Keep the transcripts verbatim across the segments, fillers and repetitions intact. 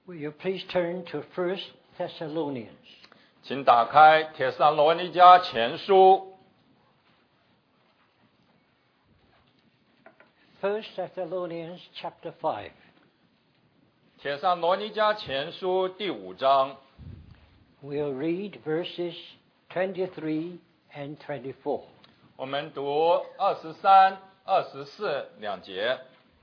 Will you please turn to First Thessalonians? 请打开帖撒罗尼迦前书 First Thessalonians chapter five. 帖撒罗尼迦前书第五章 We'll read verses twenty-three and twenty-four. 我们读二十三、二十四两节。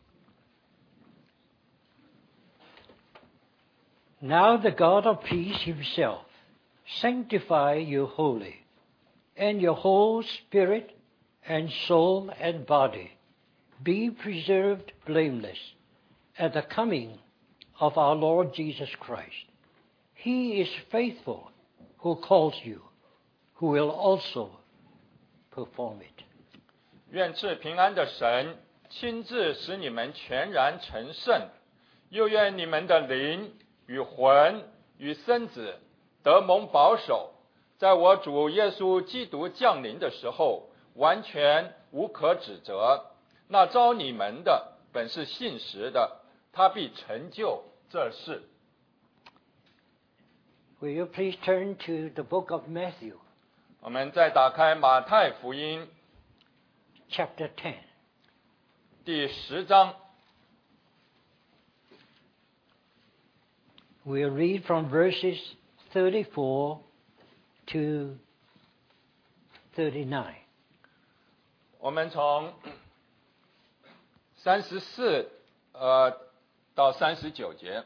Now the God of peace himself sanctify you wholly, and your whole spirit and soul and body be preserved blameless at the coming of our Lord Jesus Christ. He is faithful who calls you, who will also perform it. 愿赐平安的神亲自使你们全然成圣，又愿你们的灵与魂与身子得蒙保守，在我主耶稣基督降临的时候，完全无可指责。那召你们的本是信实的，他必成就这事。 Will you please turn to the book of Matthew, 我们再打开马太福音 chapter ten. 第十章， We'll read from verses thirty-four to thirty-nine. 我们从三十四呃到三十九节。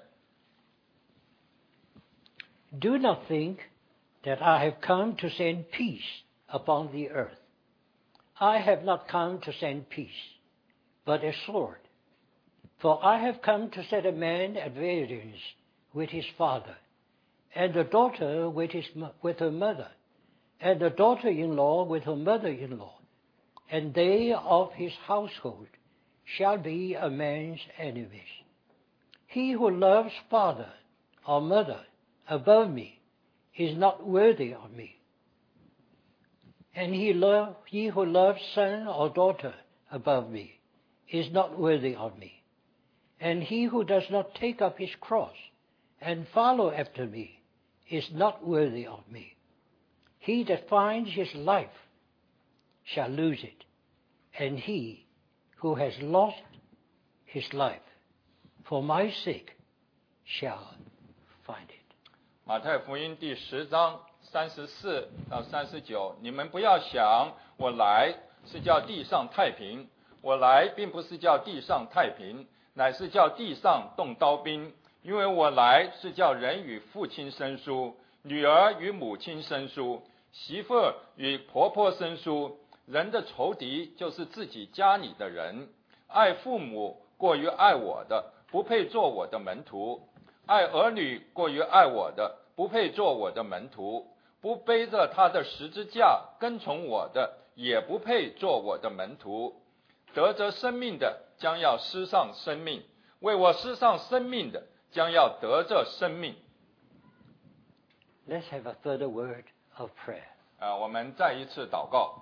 Do not think that I have come to send peace upon the earth. I have not come to send peace, but a sword. For I have come to set a man at variance with his father, and a daughter with, his, with her mother, and a daughter-in-law with her mother-in-law, and they of his household shall be a man's enemies. He who loves father or mother above me is not worthy of me. And he, love, he who loves son or daughter above me is not worthy of me. And he who does not take up his cross and follow after me is not worthy of me. He that finds his life shall lose it, and he who has lost his life for my sake shall find it. 马太福音第十章三十四到三十九，你们不要想我来是叫地上太平，我来并不是叫地上太平，乃是叫地上动刀兵。因为我来是叫人与父亲生疏，女儿与母亲生疏，媳妇儿与婆婆生疏。人的仇敌就是自己家里的人。爱父母过于爱我的，不配做我的门徒；爱儿女过于爱我的，不配做我的门徒；不背着他的十字架跟从我的，也不配做我的门徒。得着生命的将要失丧生命，为我失丧生命的将要得着生命。 Let's have a further word of prayer. 呃，我们再一次祷告。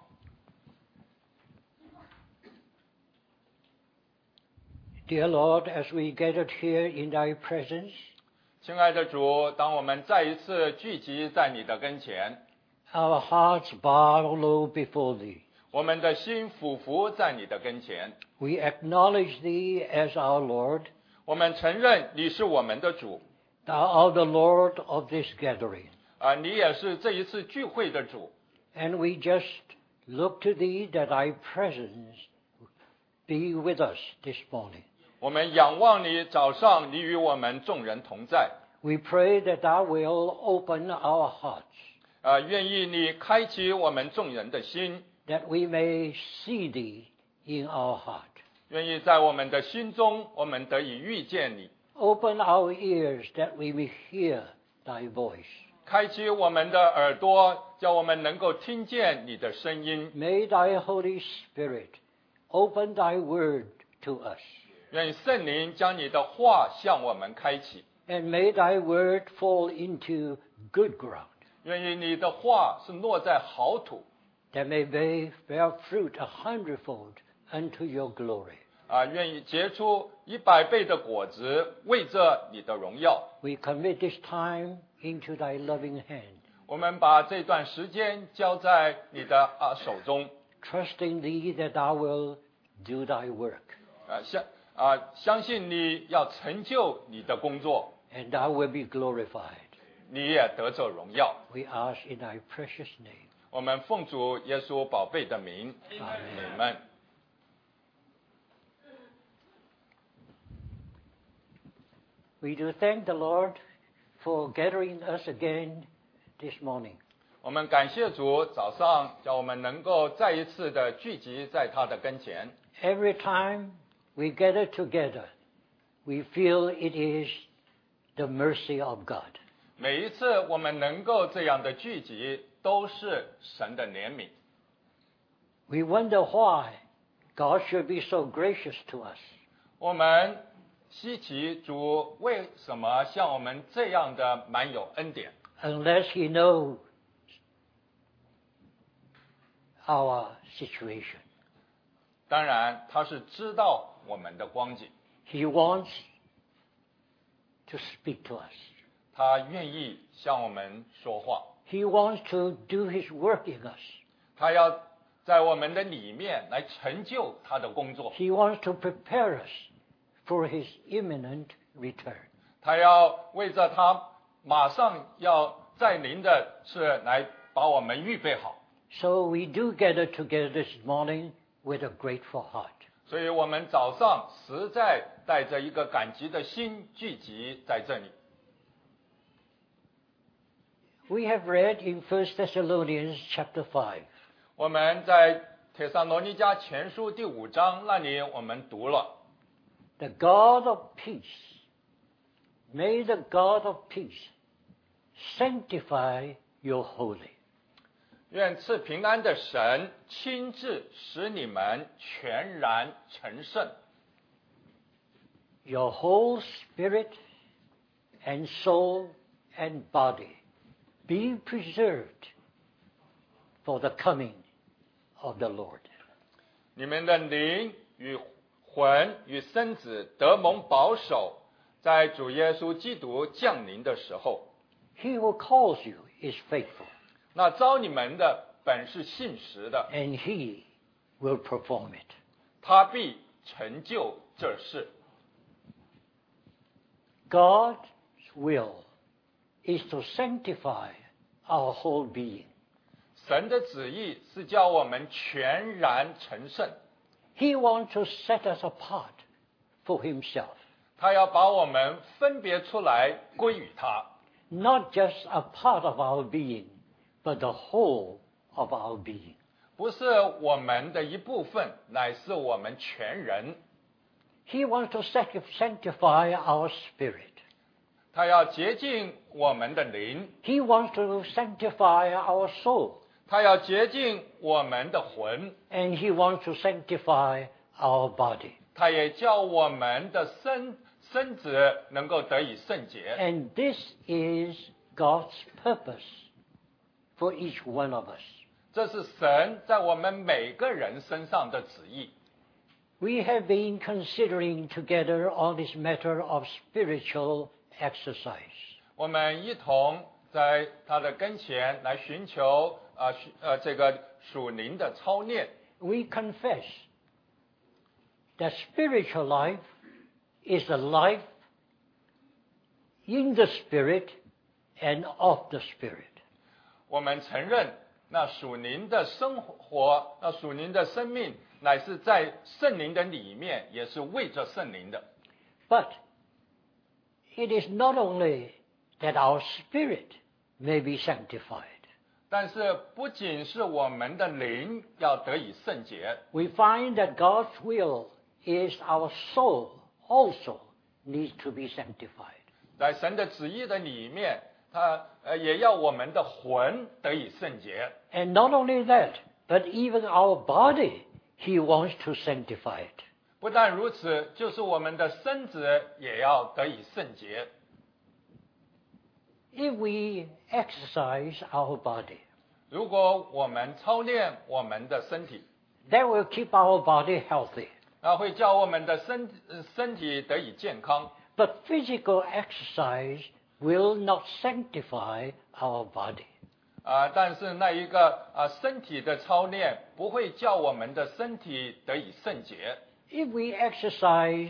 Dear Lord, as we gathered here in thy presence, 亲爱的主，当我们再一次聚集在你的跟前， our hearts bow low before thee. 我们的心俯伏在你的跟前， We acknowledge thee as our Lord. 我们承认你是我们的主， Thou art the Lord of this gathering. 啊、呃，你也是这一次聚会的主。 And we just look to thee that thy presence be with us this morning. 我们仰望你，早上你与我们众人同在。 We pray that thou will open our hearts, 啊、呃，愿意你开启我们众人的心， that we may see thee in our heart. 愿意在我们的心中，我们得以遇见你。 Open our ears that we may hear thy voice. 开启我们的耳朵，叫我们能够听见你的声音。 May thy Holy Spirit open thy word to us. 愿圣灵将你的话向我们开启， And may thy word fall into good ground, 愿意你的话是落在好土， that may bear fruit a hundredfold unto your glory. 啊，愿意结出一百倍的果子，为着你的荣耀。 We commit this time into thy loving hand, 我们把这段时间交在你的啊手中， trusting thee that thou wilt do thy work, 啊相啊相信你要成就你的工作， and thou wilt be glorified. 你也得着荣耀。 We ask in thy precious name. 我们奉主耶稣宝贝的名，阿们。 We do thank the Lord for gathering us again this morning. 我们感谢主，早上叫我们能够再一次的聚集在他的跟前。 Every time we gather together, we feel it is the mercy of God. 每一次我们能够这样的聚集，都是神的怜悯。 We wonder why God should be so gracious to us. 我们稀奇主为什么像我们这样的满有恩典？ Unless He knows our situation. 当然，他是知道我们的光景， He wants to speak to us. 他愿意向我们说话， He wants to do His work in us. 他要在我们的里面来成就他的工作， He wants to prepare us for His imminent return. 他要为着他马上要在临的是来把我们预备好。 So we do gather together this morning with a grateful heart. 所以我们早上实在带着一个感激的心聚集在这里。 We have read in First Thessalonians chapter five. 我们在帖撒罗尼迦前书第五章那里我们读了， The God of peace, may the God of peace sanctify you wholly. 愿赐平安的神亲自使你们全然成圣， Your whole spirit and soul and body be preserved for the coming of the Lord. 你们的灵与魂与身子得蒙保守，在主耶稣基督降临的时候。 He who calls you is faithful, 那招你们的本是信实的， and He will perform it. 他必成就这事。 God's will is to sanctify our whole being. 神的旨意是叫我们全然成圣， He wants to set us apart for Himself, 他要把我们分别出来归于他， not just a part of our being, but the whole of our being. 不是我们的一部分，乃是我们全人。 He wants to sancti- sanctify our spirit. 他要洁净我们的灵， He wants to sanctify our soul. 他要洁净我们的魂， And He wants to sanctify our body. 他也叫我们的身身子能够得以圣洁。 And this is God's purpose for each one of us. 这是神在我们每个人身上的旨意。 We have been considering together on this matter of spiritual exercise. 我们一同在他的跟前来寻求啊呃这个属灵的操练。 We confess that spiritual life is a life in the Spirit and of the Spirit. 我们承认，那属灵的生活，那属灵的生命，乃是在圣灵的里面，也是为着圣灵的。 But it is not only that our spirit may be sanctified. 但是不仅是我们的灵要得以圣洁， We find that God's will is our soul also needs to be sanctified. 在神的旨意的里面，他呃也要我们的魂得以圣洁。 And not only that, but even our body, He wants to sanctify it. 不但如此，就是我们的身子也要得以圣洁。 If we exercise our body, 如果我们操练我们的身体， that will keep our body healthy. 啊，会叫我们的身身体得以健康。 But physical exercise will not sanctify our body. 啊，但是那一个啊身体的操练不会叫我们的身体得以圣洁。 If we exercise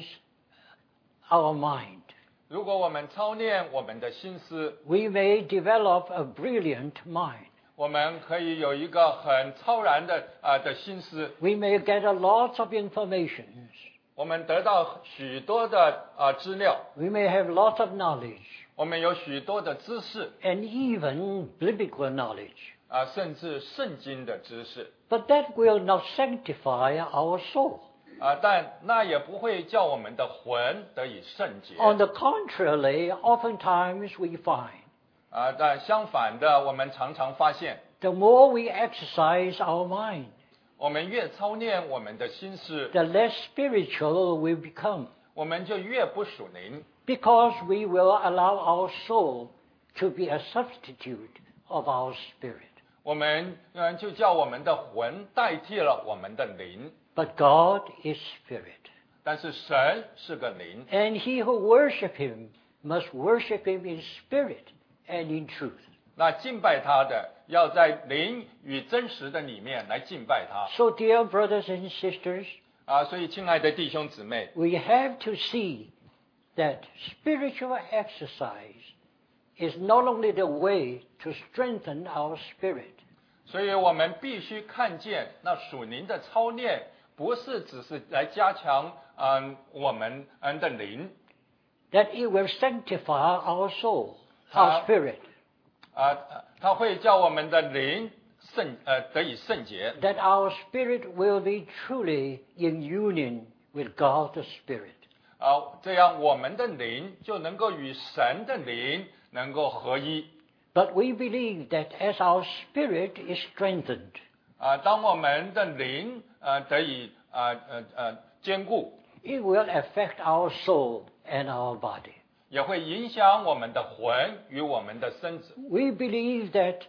our mind, 如果我们操练我们的心思， we may develop a brilliant mind. 我们可以有一个很超然的啊的心思。 We may get a lot of information. 我们得到许多的啊资料， We may have lots of knowledge 我们有许多的知识 and even biblical knowledge. 啊，甚至圣经的知识 But that will not sanctify our soul. 啊，但那也不会叫我们的魂得以圣洁 On the contrary, oftentimes we find 啊。但相反的，我们常常发现， the more we exercise our mind, 我们越操练我们的心思， the less spiritual we become, 我们就越不属灵， because we will allow our soul to be a substitute of our spirit. 我们嗯就叫我们的魂代替了我们的灵。 But God is spirit, 但是神是个灵， and he who worship him must worship him in spirit and in truth. 那敬拜他的要在灵与真实的里面来敬拜他 So, dear brothers and sisters, 啊。所以，亲爱的弟兄姊妹， we have to see that spiritual exercise is not only the way to strengthen our spirit, 所以我们必须看见，那属灵的操练不是只是来加强嗯我们嗯的灵 that it will sanctify our soul, our Uh, spirit, 啊，它会叫我们的灵圣呃得以圣洁 that our spirit will be truly in union with God the Spirit. 啊，这样我们的灵就能够与神的灵能够合一 But we believe that as our spirit is strengthened, 啊。当我们的灵呃得以啊呃呃坚固， it will affect our soul and our body. 也会影响我们的魂与我们的身子。 We believe that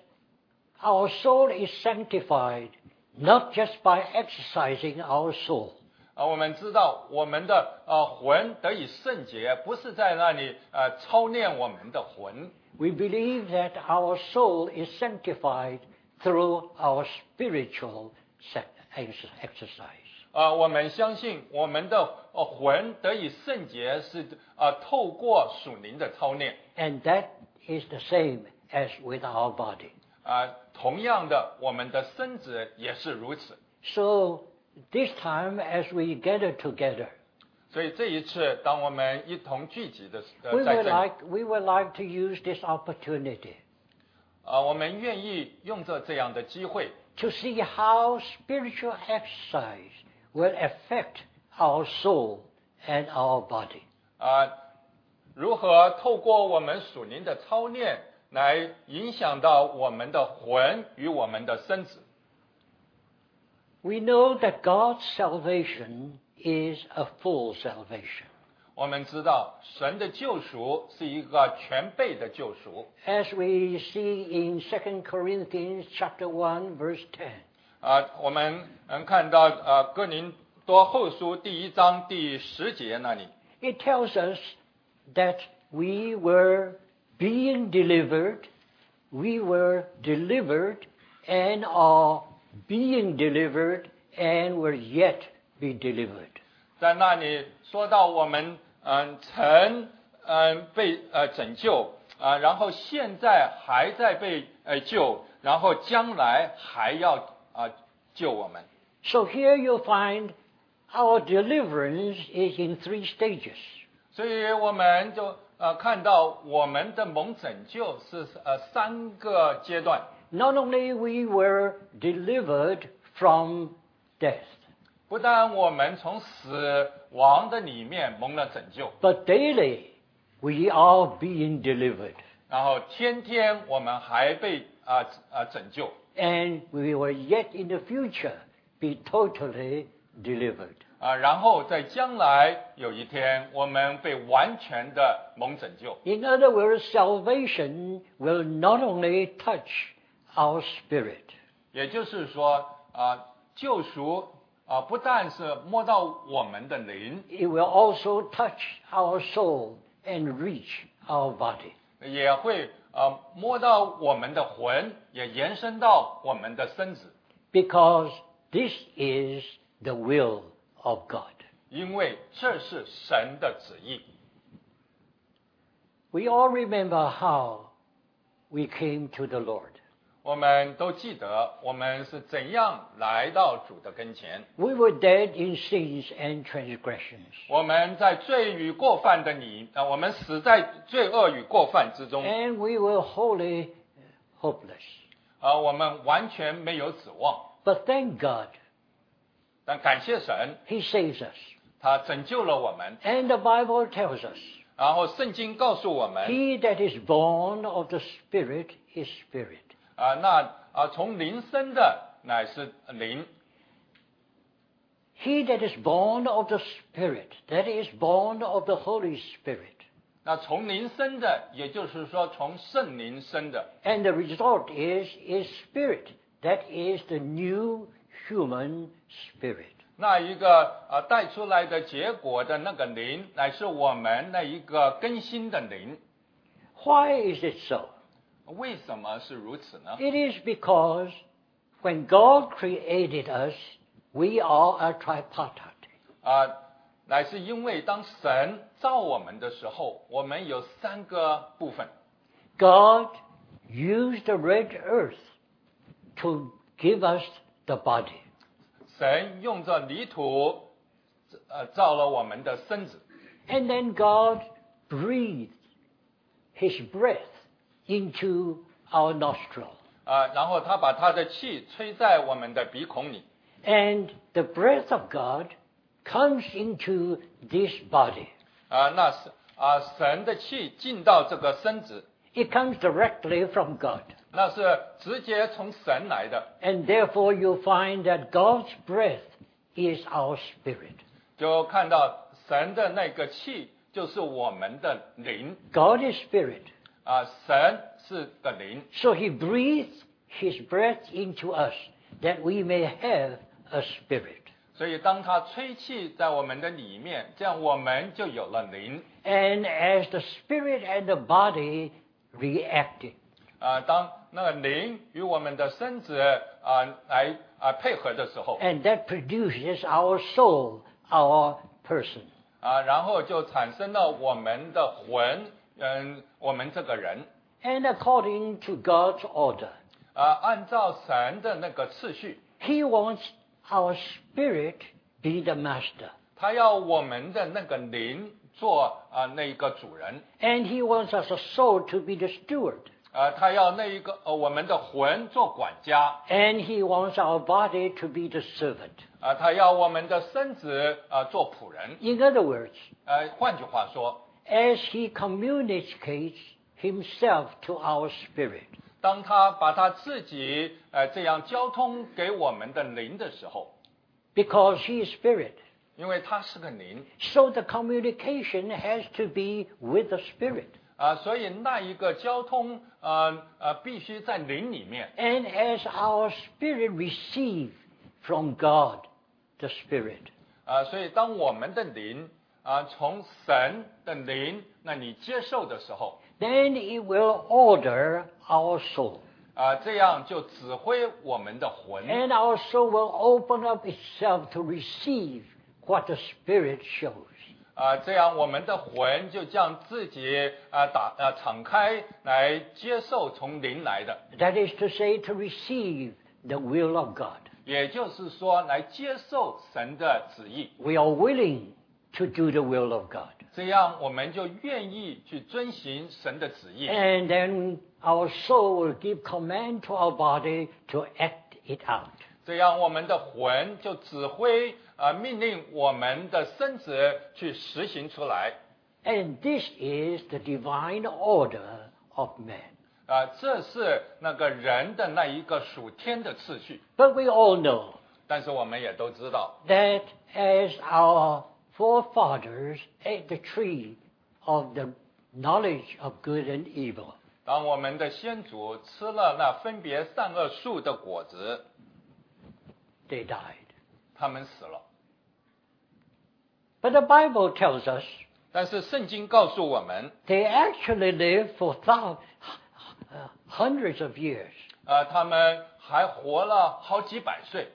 our soul is sanctified not just by exercising our soul, 啊，我们知道我们的呃魂得以圣洁，不是在那里呃操练我们的魂。 we believe that our soul is sanctified through our spiritual sac- ex- exercise. 啊，我们相信我们的呃魂得以圣洁是呃透过属灵的操练。 And that is the same as with our body. 啊，同样的，我们的身子也是如此。 So this time as we gather together, 所以这一次，当我们一同聚集的 we 呃在 would 这里， like, we would like to use this opportunity 啊，我们愿意用着这样的机会， to see how spiritual exercise will affect our soul and our body. 啊，如何透过我们属灵的操练来影响到我们的魂与我们的身子。 We know that God's salvation is a full salvation. 我们知道神的救赎是一个全备的救赎。 As we see in Second Corinthians chapter one verse ten. 啊，我们能看到呃哥林多后书第一章第十节那里， It tells us that we were being delivered, we were delivered and are being delivered and will yet be delivered. 在那里说到我们嗯曾嗯被呃拯救啊、然后现在还在被呃救，然后将来还要啊、救我们。 So here you'll find our deliverance is in three stages. 所以我们就呃看到我们的蒙拯救是呃三个阶段。 Not only we were delivered from death, 不但我们从死亡的里面蒙了拯救， but daily we are being delivered. 然后天天我们还被啊啊、拯救， And we will yet in the future be totally delivered. 啊，然后在将来有一天我们被完全的蒙拯救。 In other words, salvation will not only touch our spirit, 也就是说啊，救赎啊，不但是摸到我们的灵， it will also touch our soul and reach our body. 也会啊摸到我们的魂，也延伸到我们的身子， Because this is the will of God. 因为这是神的旨意。 We all remember how we came to the Lord. 我们都记得我们是怎样来到主的跟前。 We were dead in sins and transgressions, 我们在罪与过犯的里，啊，我们死在罪恶与过犯之中， and we were wholly hopeless. 啊，我们完全没有指望。 But thank God, 但感谢神， He saves us. 他拯救了我们。 And the Bible tells us, 然后圣经告诉我们， He that is born of the Spirit is Spirit. 啊，那啊，从灵生的乃是灵， He that is born of the Spirit, that is born of the Holy Spirit. 那从灵生的，也就是说从圣灵生的， And the result is, is Spirit. That is the new human spirit. 那一个啊带出来的结果的那个灵，乃是我们那一个更新的灵。 Why is it so? 为什么是如此呢？ It is because when God created us, we are a tripartite. 啊，乃是因为当神造我们的时候，我们有三个部分。 God used the red earth to give us the body. 神用着泥土，呃，造了我们的身子， And then God breathed His breath into our nostril. 啊，然后他把他的气吹在我们的鼻孔里， And the breath of God comes into this body. 啊，那是啊，神的气进到这个身子， It comes directly from God. 那是直接从神来的， And therefore you find that God's breath is our spirit. 就看到神的那个气就是我们的灵， God is spirit. 啊，神是个灵， So He breathes His breath into us that we may have a spirit. 所以当他吹气在我们的里面，这样我们就有了灵。 And as the spirit and the body reacted, 啊，当那个灵与我们的身子啊来啊配合的时候， and that produces our soul, our person. 啊，然后就产生了我们的魂，嗯，我们这个人， And according to God's order, 啊，按照神的那个次序， He wants our spirit be the master. 他要我们的那个灵做啊那个主人， And He wants us a soul to be the steward. 啊，他要那一个呃我们的魂做管家， And He wants our body to be the servant. 啊，他要我们的身子啊做仆人， In other words, 呃，换句话说， as He communicates Himself to our spirit, 当他把他自己呃这样交通给我们的灵的时候， because He is spirit, 因为他是个灵 so the communication has to be with the spirit. 啊，所以那一个交通呃呃必须在灵里面。 And as our spirit receive from God the Spirit, 啊，所以当我们的灵啊从神的灵那你接受的时候， then it will order our soul. 啊，这样就指挥我们的魂， And our soul will open up itself to receive what the Spirit shows. 啊，这样我们的魂就将自己啊打啊敞开来接受从灵来的， That is to say, to receive the will of God. 也就是说来接受神的旨意， We are willing to do the will of God. 这样我们就愿意去遵行神的旨意， And then our soul will give command to our body to act it out. 这样我们的魂就指挥啊命令我们的身子去实行出来。 And this is the divine order of man. 啊，这是那个人的那一个属天的次序。 But we all know 但是我们也都知道， that as our forefathers ate the tree of the knowledge of good and evil, 当我们的先祖吃了那分别善恶树的果子， they died. 他们死了。 But the Bible tells us 但是圣经告诉我们， they actually live for thou- uh, hundreds of years. 呃，他们还活了好几百岁，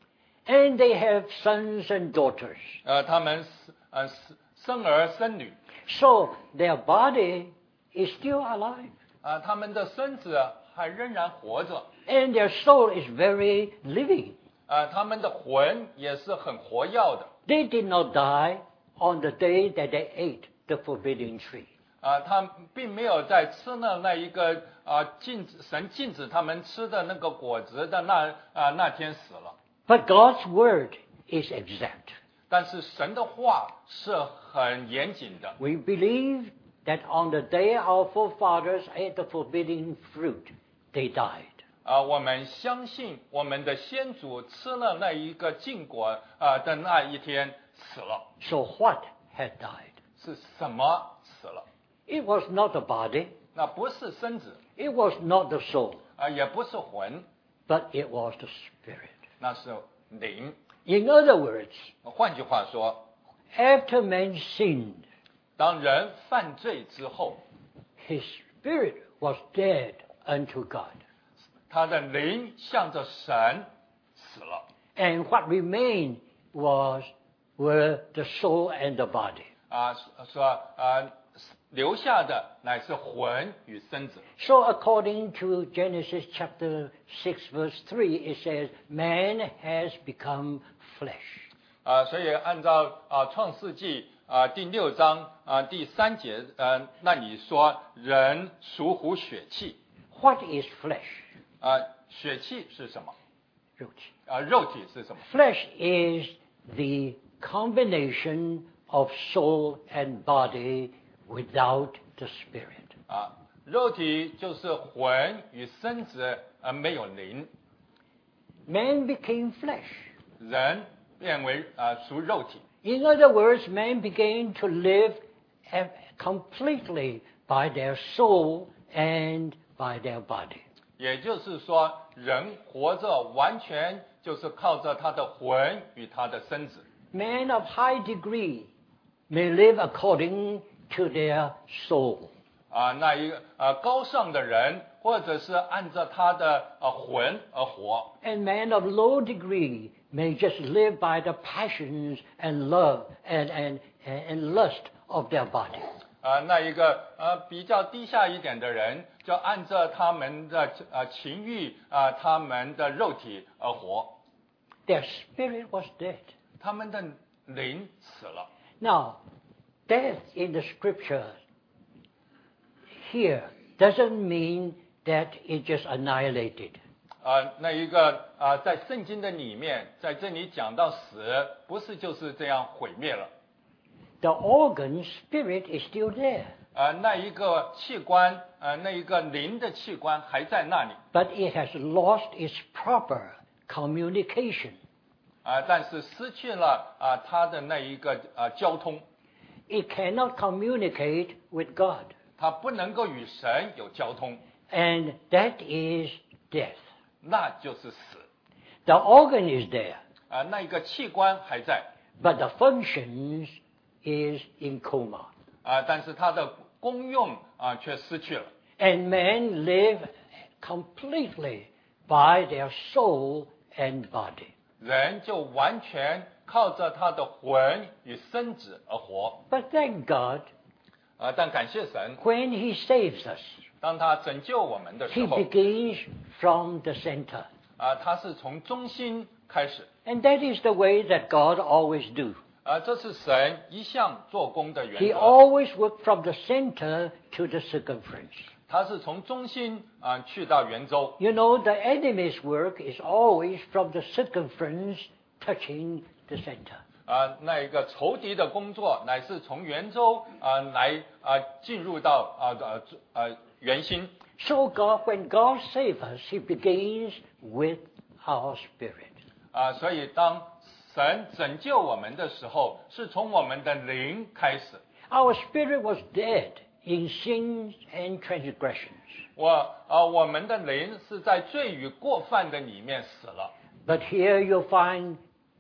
And they have sons and daughters. 呃，他们呃生儿生女， So their body is still alive. 啊，他们的身子还仍然活着， And their soul is very living. 啊，他们的魂也是很活跃的， They did not die on the day that they ate the forbidden tree. 啊，他并没有在吃了那一个啊禁止神禁止他们吃的那个果子的那啊那天死了。 But God's word is exact. 但是神的话是很严谨的， We believe that on the day our forefathers ate the forbidden fruit, they died. 啊，我们相信我们的先祖吃了那一个禁果啊的那一天死了。 So what had died? 是什么死了？ It was not the body, 那不是身子 it was not the soul, 啊，也不是魂， but it was the spirit. 那是灵。 In other words, 换句话说， after man sinned, 当人犯罪之后， his spirit was dead unto God. 他的灵向着神死了， And what remained was were the soul and the body. 啊，说啊，留下的乃是魂与身子。 So according to Genesis chapter six verse three, it says, man has become flesh. 啊，所以按照啊创世纪啊第六章啊第三节，呃，那里说人属乎血气， What is flesh? 啊，血气是什么？ 肉体。 啊，肉体是什么？ Flesh is the combination of soul and body without the spirit. 啊，肉体就是魂与身子，而没有灵。 Man became flesh. 人变为啊属肉体， In other words, man began to live eh, completely by their soul and by their body. 也就是说，人活着完全就是靠着他的魂与他的身子。 Men of high degree may live according to their soul. 啊，那一个啊高尚的人，或者是按照他的啊魂而活。 And men of low degree may just live by the passions and love and, and, and lust of their body. 啊，那一个呃比较低下一点的人，就按照他们的呃情欲啊，他们的肉体而活， Their spirit was dead. 他们的灵死了。 Now, death in the scripture here doesn't mean that it just annihilated. 啊，那一个啊，在圣经的里面，在这里讲到死，不是就是这样毁灭了。 The organ spirit is still there, 啊，那一个器官，呃，那一个灵的器官还在那里。 but it has lost its proper communication. 啊，但是失去了啊，它的那一个啊交通， It cannot communicate with God, 它不能够与神有交通， and that is death. 那就是死。 The organ is there, 啊，那一个器官还在， but the functions is in coma. 啊，但是它的功用啊却失去了。 And men live completely by their soul and body. 人就完全靠着他的魂与身子而活。 But thank God, 啊，但感谢神， when He saves us, 当他拯救我们的时 He 候， begins from the center. 啊，他是从中心开始。 And that is the way that God always do. 啊，这是神一向做工的原 He 则。 always work from the center to the circumference. 他是从中心啊去到圆周。 You know, the enemy's work is always from the circumference touching the center. 啊，那一个仇敌的工作乃是从圆周啊来啊进入到啊呃呃圆心。 So God, when God saves us, He begins with our spirit. 啊，所以当神拯救我们的时候，是从我们的灵开始。 Our spirit was dead in sins and transgressions. 我啊，我们的灵是在罪与过犯的里面死了。 But here you find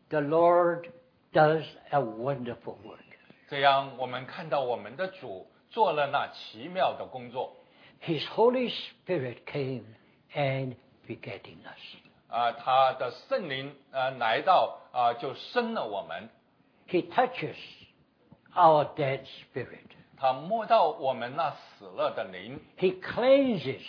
the Lord does a wonderful work. 这样我们看到我们的主做了那奇妙的工作。 His Holy Spirit came and begetting us. 啊，他的圣灵呃来到啊，就生了我们。 He touches our dead spirit. 他摸到我们那死了的灵。 He cleanses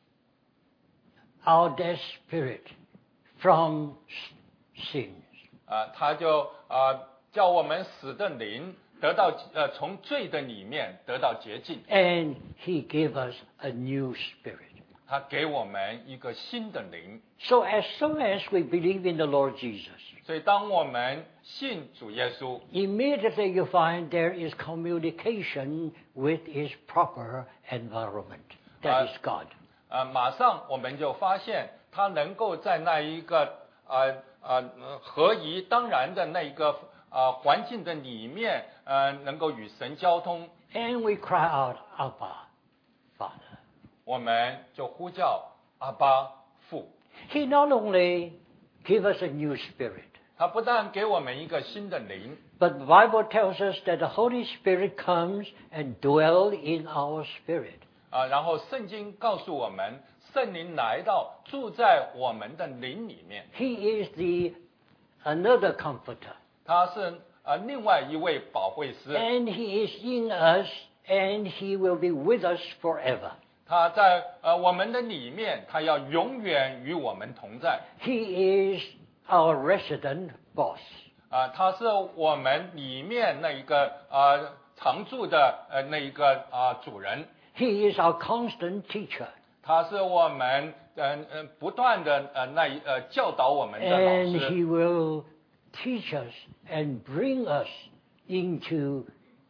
our dead spirit from sins. 啊，他就啊叫我们死的灵得到呃从罪的里面得到洁净。 And he gave us a new spirit. 他给我们一个新的灵。 So as soon as we believe in the Lord Jesus, 所以当我们信主耶稣， immediately you find there is communication with his proper environment. That is God. 呃，马上我们就发现他能够在那一个呃呃合宜当然的那一个呃环境的里面，呃，能够与神交通。 And we cry out, Abba, Father. 我们就呼叫阿爸父。 He not only gives us a new spirit, 他不但给我们一个新的灵， but the Bible tells us that the Holy Spirit comes and dwells in our spirit. 啊，然后圣经告诉我们，圣灵来到住在我们的灵里面。 He is the another comforter. 他是呃另外一位保惠师， And he is in us and he will be with us forever. 他在呃我们的里面，他要永远与我们同在。 He is our resident boss. 啊，他是我们里面那一个啊常住的呃那一个啊主人。 He is our constant teacher. 他是我们嗯嗯不断的呃那一呃教导我们的老 And 师。 he will teach us and bring us into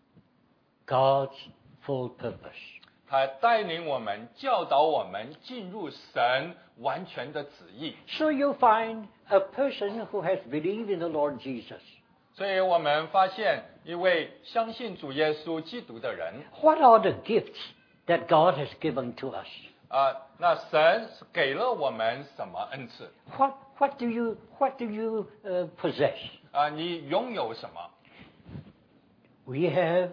God's full purpose. 他带领我们，教导我们进入神完全的旨意。 So you find a person who has believed in the Lord Jesus. 所以我们发现一位相信主耶稣基督的人 What are the gifts that God has given to us? 啊，那神给了我们什么恩赐 What, what do you, what do you uh, possess? 啊？你拥有什么？ We have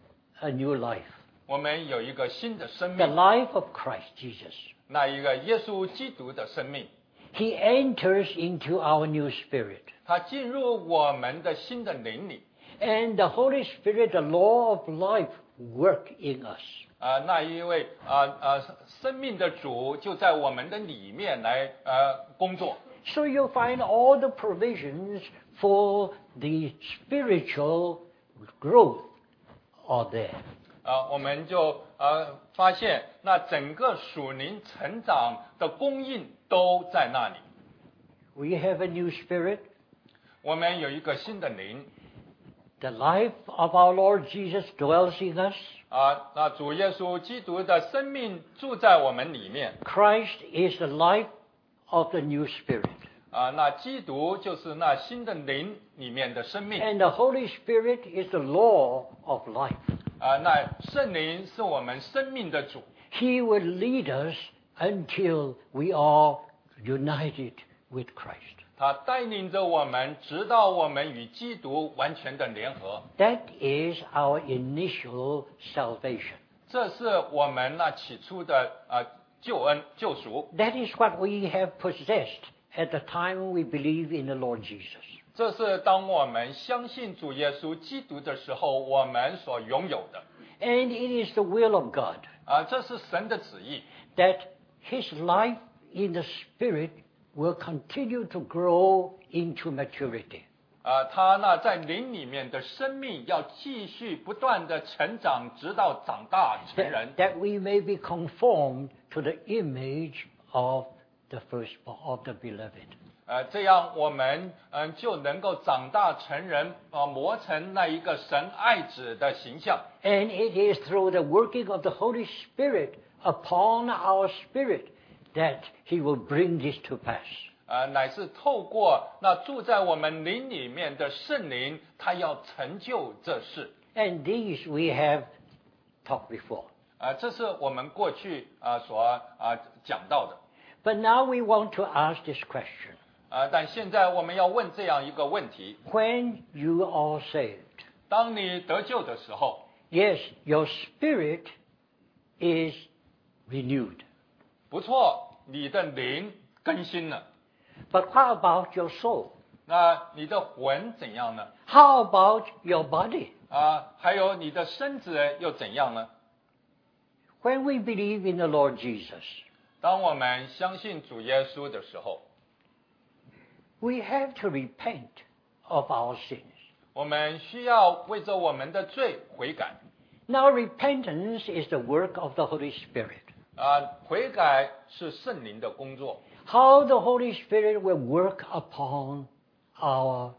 a new life. 我们有一个新的生 The 命， life of Christ Jesus. 那一个耶稣基督的生命， He enters into our new spirit. 他进入我们的新的灵里 And the Holy Spirit, the law of life, work in us. 啊，那一位啊啊生命的主就在我们的里面来呃工作。 So you'll find all the provisions for the spiritual growth are there. 啊，我们就呃发现，那整个属灵成长的供应都在那里。 We have a new spirit. 我们有一个新的灵 The life of our Lord Jesus dwells in us. 啊，那主耶稣基督的生命住在我们里面 Christ is the life of the new spirit. 啊，那基督就是那新的灵里面的生命 And the Holy Spirit is the law of life. 啊，那圣灵是我们生命的主 He will lead us until we are united with Christ. 他带领着我们，直到我们与基督完全的联合。 That is our initial salvation. 这是我们那起初的啊救恩救赎， That is what we have possessed at the time we believe in the Lord Jesus. 这是当我们相信主耶稣基督的时候，我们所拥有的。 And it is the will of God 啊，这是神的旨意， that His life in the Spirit will continue to grow into maturity. 啊，他那在灵里面的生命要继续不断的成长，直到长大成 That, 人， that we may be conformed to the image of the firstborn, of the beloved. 呃，这样我们嗯就能够长大成人，啊，磨成那一个神爱子的形象。 And it is through the working of the Holy Spirit upon our spirit that He will bring this to pass. 呃，乃是透过那住在我们灵里面的圣灵，他要成就这事。 And these we have talked before. 啊、这是我们过去啊、所啊、讲到的。 But now we want to ask this question. 啊，但现在我们要问这样一个问题： When you are saved, 当你得救的时候， yes, your spirit is renewed. 不错，你的灵更新了， But how about your soul? 那你的魂怎样呢？ How about your body? 啊，还有你的身子又怎样呢？ When we believe in the Lord Jesus, 当我们相信主耶稣的时候， we have to repent of our sins. 我们需要为着我们的罪悔改。 Now, repentance is the work of the Holy Spirit. 啊，悔改是圣灵的工作。 How the Holy Spirit will work upon our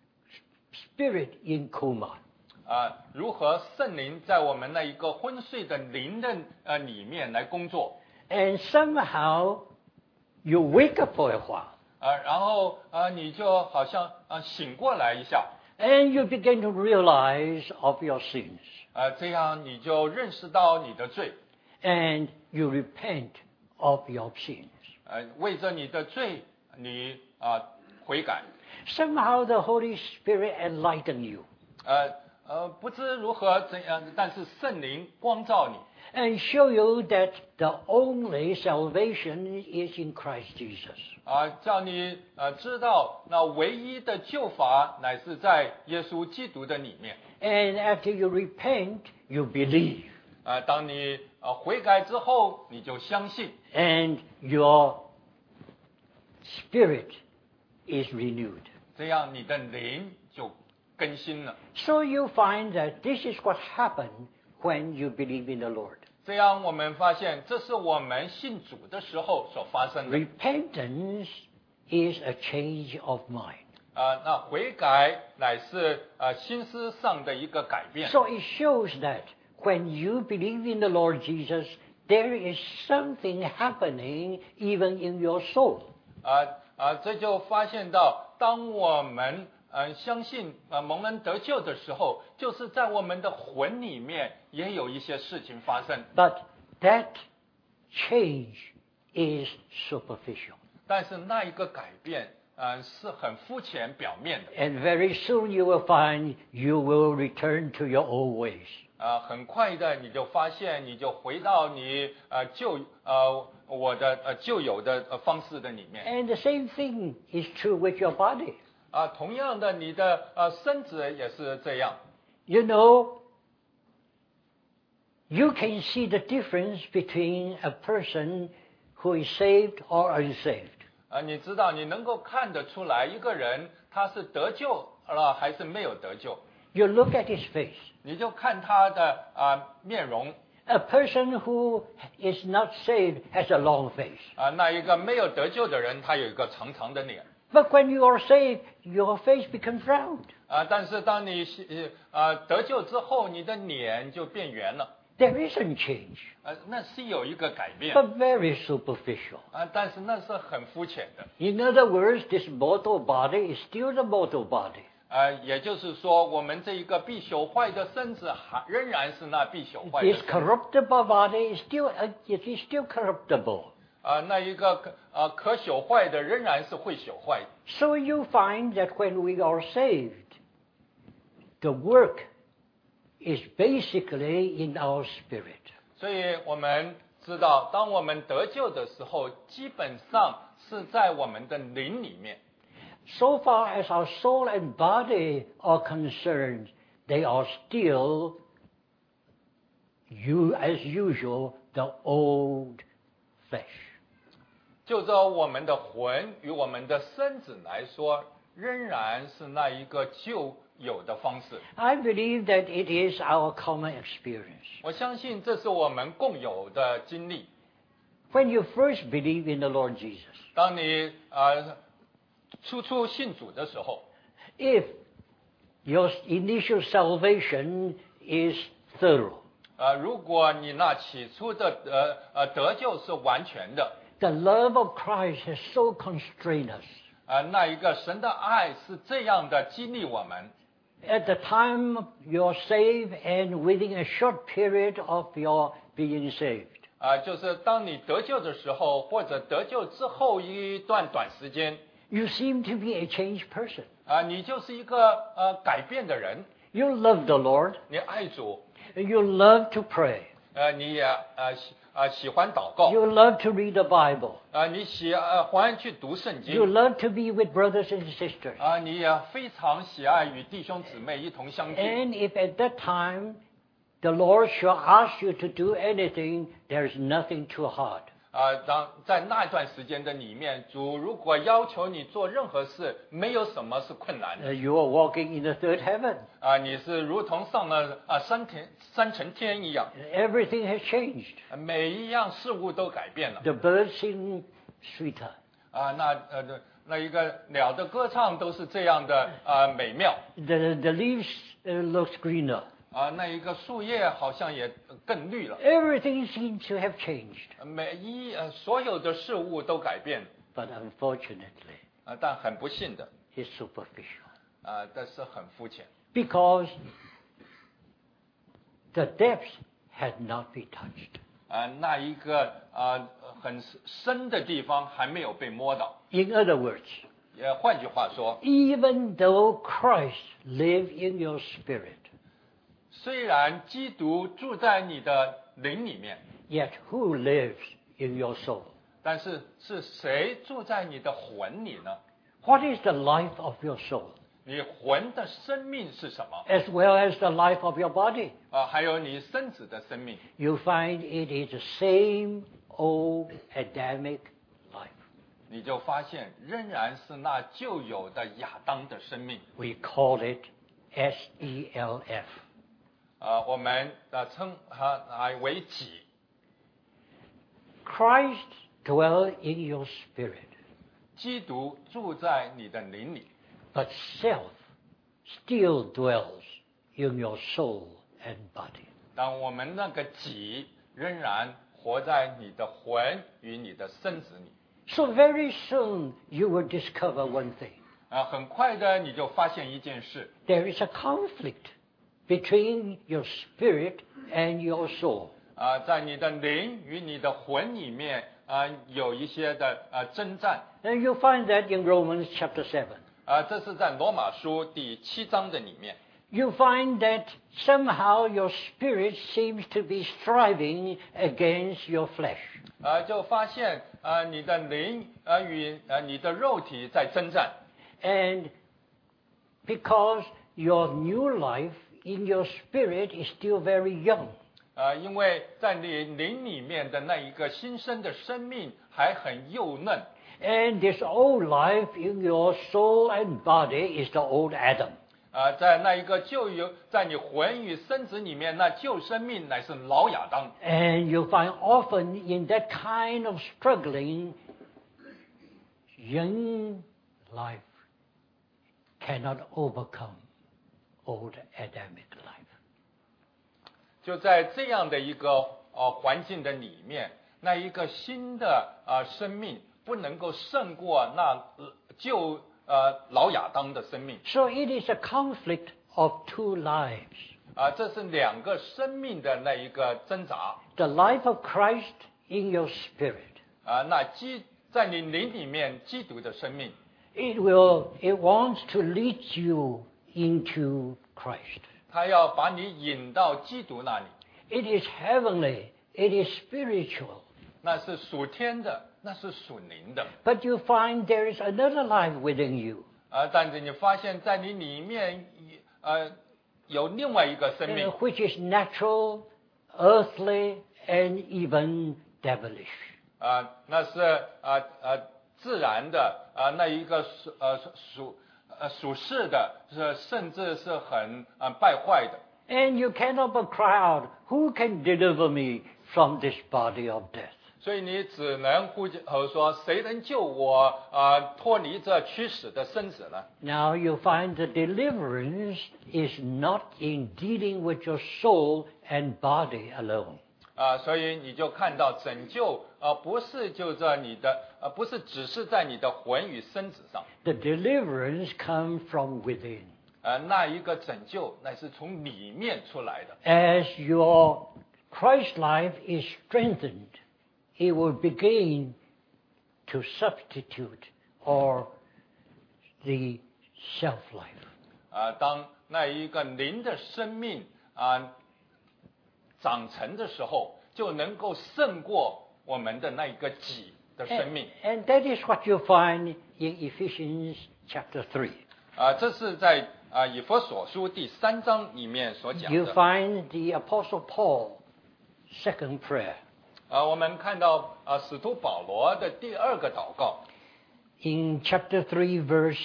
spirit in coma. 啊，如何圣灵在我们那一个昏睡的灵的呃里面来工作？ And somehow you wake up for a while. 啊，然后啊，你就好像啊醒过来一下， And you begin to realize of your sins. 啊，这样你就认识到你的罪， And you repent of your sins. 呃，为着你的罪，你啊悔改， Somehow the Holy Spirit enlighten you 呃呃，不知如何怎样，但是圣灵光照你， and show you that the only salvation is in Christ Jesus. 啊，叫你呃知道那唯一的救法乃是在耶稣基督的里面。 And after you repent, you believe. 啊，当你呃悔改之后，你就相信， And your spirit is renewed. 这样你的灵就更新了。 So you find that this is what happened when you believe in the Lord. 这样我们发现，这是我们信主的时候所发生的。 Repentance is a change of mind. 啊，那悔改乃是呃心思上的一个改变。 So it shows that when you believe in the Lord Jesus, there is something happening even in your soul. 啊啊，这就发现到，当我们呃相信呃蒙恩得救的时候，就是在我们的魂里面也有一些事情发生。 But that change is superficial. 但是那一个改变，呃是很肤浅表面的。 And very soon you will find you will return to your old ways. 啊，很快的你就发现，你就回到你呃旧呃我的呃旧有的呃方式的里面。 And the same thing is true with your body. 啊，同样的，你的呃身子也是这样。 You know, you can see the difference between a person who is saved or unsaved. 啊，你知道，你能够看得出来，一个人他是得救了还是没有得救， You look at his face. 你就看他的啊面容。 A person who is not saved has a long face. 啊，那一个没有得救的人，他有一个长长的脸。 But when you are saved, your face becomes round. 啊，但是当你呃得救之后，你的脸就变圆了。 There is a change, 呃，那是有一个改变。 but very superficial. 啊，但是那是很肤浅的。 In other words, this mortal body is still the mortal body. 呃，也就是说，我们这一个必朽坏的身子，还仍然是那必朽坏的 This 身子。 corruptible body is still, uh, it is still corruptible. 啊，那一个可呃可朽坏的，仍然是会朽坏的。 So you find that when we are saved, the work is basically in our spirit. 所以我们知道，当我们得救的时候，基本上是在我们的灵里面。 So far as our soul and body are concerned, they are still, you as usual, the old flesh. 就着我们的魂与我们的身子来说，仍然是那一个旧有的方式。 I believe that it is our common experience. 我相信这是我们共有的经历。 When you first believe in the Lord Jesus, 当你呃初初信主的时候， if your initial salvation is thorough, 呃，如果你那起初的呃呃得救是完全的， the love of Christ has so constrained us. 啊，那一个神的爱是这样的激励我们。 At the time you're saved and within a short period of your being saved, 啊，就是当你得救的时候，或者得救之后一段短时间， You seem to be a changed person. 啊，你就是一个呃改变的人， You love the Lord. 你爱主， You love to pray. 呃，你也呃喜啊喜欢祷告， You love to read the Bible. 啊，你喜呃欢去读圣 You 经， love to be with brothers and sisters. 啊，你也非常喜爱与弟兄姊妹一同相聚。 And if at that time the Lord shall ask you to do anything, there is nothing too hard. 啊，当在那段时间的里面，主如果要求你做任何事，没有什么是困难 Uh, 的。 you are walking in the third heaven. 啊，你是如同上了啊三天三层天一样， Everything has changed. 每一样事物都改变了。 The birds sing sweeter. 啊，那呃那那一个鸟的歌唱都是这样的啊美妙。 The, the leaves uh, looks greener. 啊，那一个树叶好像也更绿了。 Everything seems to have changed. 每一呃所有的事物都改变了。 But unfortunately, 啊，但很不幸的， it's superficial. 啊，但是很肤浅。 Because the depths had not been touched. 啊，那一个啊很深的地方还没有被摸到。 In other words, 也换句话说， even though Christ lives in your spirit, 虽然基督住在你的灵里面， yet who lives in your soul? 但是是谁住在你的魂里呢？ What is the life of your soul? 你魂的生命是什么？ As well as the life of your body. 啊，还有你身子的生命， You find it is the same old Adamic life. 你就发现仍然是那旧有的亚当的生命。 We call it S E L F. 啊，我们啊称它来为己。 Christ dwells in your spirit, 基督住在你的灵里， but self still dwells in your soul and body. 但我们那个己仍然活在你的魂与你的身子里。 So very soon you will discover one thing. 啊，很快的你就发现一件事， There is a conflict between your spirit and your soul. 啊，在你的灵与你的魂里面啊有一些的啊征战。 And you find that in Romans chapter seven. 啊，这是在罗马书第七章的里面。 You find that somehow your spirit seems to be striving against your flesh. 啊，就发现啊你的灵啊与啊你的肉体在征战。 And because your new life in your spirit is still very young, 啊，因为在你灵里面的那一个新生的生命还很幼嫩。 and this old life in your soul and body is the old Adam. 啊，在那一个旧有，在你魂与身子里面，那旧生命乃是老亚当。 And you find often in that kind of struggling, young life cannot overcome old Adamic life. 就在这样的一个呃环境的里面，那一个新的啊、呃、生命不能够胜过那、呃、旧呃老亚当的生命。 So it is a conflict of two lives. 啊、这是两个生命的那一个挣扎。 The life of Christ in your spirit. 啊、那基在你灵里面基督的生命， It will, it wants to lead you into Christ. 他要把你引到基督那里， It is heavenly. It is spiritual. 那是属天的，那是属灵的。 But you find there is another life within you, 啊、但是你发现在你里面呃有另外一个生 uh, 命， which is natural, earthly, and even devilish. 啊、那是啊呃自然的啊、那一个属呃属呃属世的，是甚至是很啊、败坏的。 And you cannot but cry out, who can deliver me from this body of death? 所以你只能呼求说，谁能救我啊、脱离这驱使的生死呢？ Now you find the deliverance is not in dealing with your soul and body alone. 啊、所以你就看到拯救啊、不是就在你的啊、不是只是在你的魂与身子上。 The deliverance comes from within. 呃，那一个拯救乃是从里面出来的。 As your Christ life is strengthened, it will begin to substitute or the self life. 啊，当那一个灵的生命啊长成的时候，就能够胜过我们的那一个己的生命。 And, and that is what you find in Ephesians chapter three. 啊，这是在啊以弗所书第三章里面所讲 You 的。 find the Apostle Paul second prayer 啊，我们看到啊使徒保罗的第二个祷告， in chapter three verse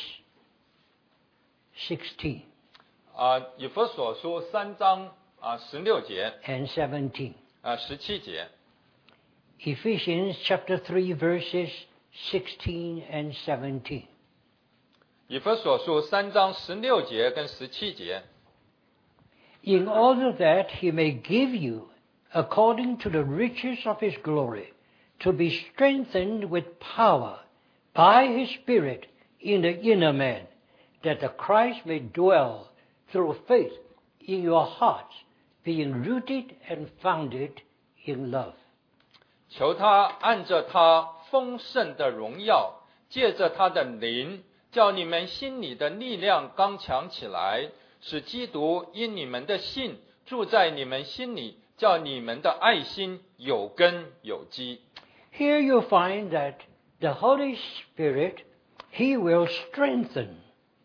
sixteen 啊以弗所书三章啊十六节 and seventeen. 啊十七节。 Ephesians chapter three verses sixteen and seventeen. 以弗所书三章十六节跟十七节， In order that he may give you, according to the riches of his glory, to be strengthened with power by his Spirit in the inner man, that the Christ may dwell through faith in your hearts, being rooted and founded in love. 求他按着他丰盛的荣耀，借着他的灵，叫你们心里的力量刚强起来，使基督因你们的信住在你们心里，叫你们的爱心有根有基。 Here you find that the Holy Spirit, he will strengthen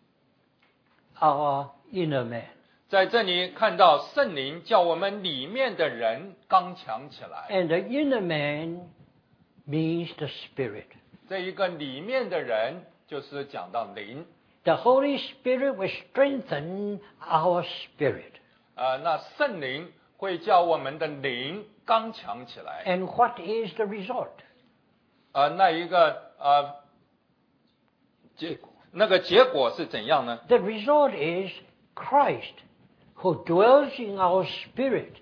our inner man. 在这里看到圣灵叫我们里面的人刚强起来， And the inner man means the Spirit. 这一个里面的人就是讲到灵。 The Holy Spirit will strengthen our spirit. 啊、那圣灵会叫我们的灵刚强起来。 And what is the result? 啊、那一个呃结那个结果是怎样呢？ The result is Christ, who dwells in our spirit,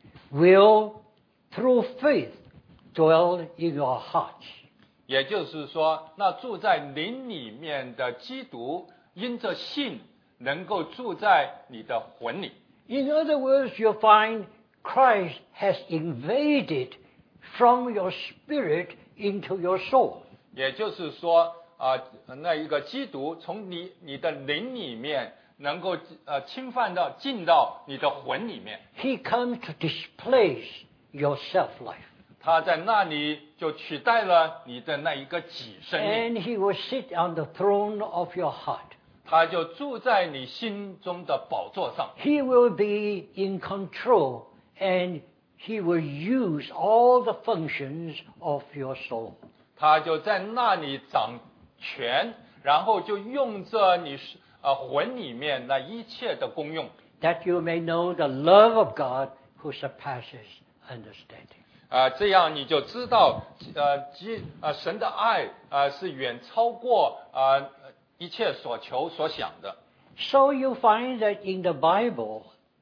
will, through faith, dwell in your hearts. 也就是说，那住在灵里面的基督，因着信能够住在你的魂里。 In other words, you'll find Christ has invaded from your spirit into your soul. 也就是说，啊、那一个基督从你你的灵里面能够呃侵犯到进到你的魂里面， He comes to displace your self-life. 他在那里就取代了你的那一个己生命， And he will sit on the throne of your heart. 他就住在你心中的宝座上。 He will be in control and he will use all the functions of your soul. 他就在那里掌权，然后就用着你呃魂里面那一切的功用， That you may know the love of God who surpasses understanding. 啊、这样你就知道呃基呃神的爱啊、是远超过啊、一切所求所想的。 So you find that in the Bible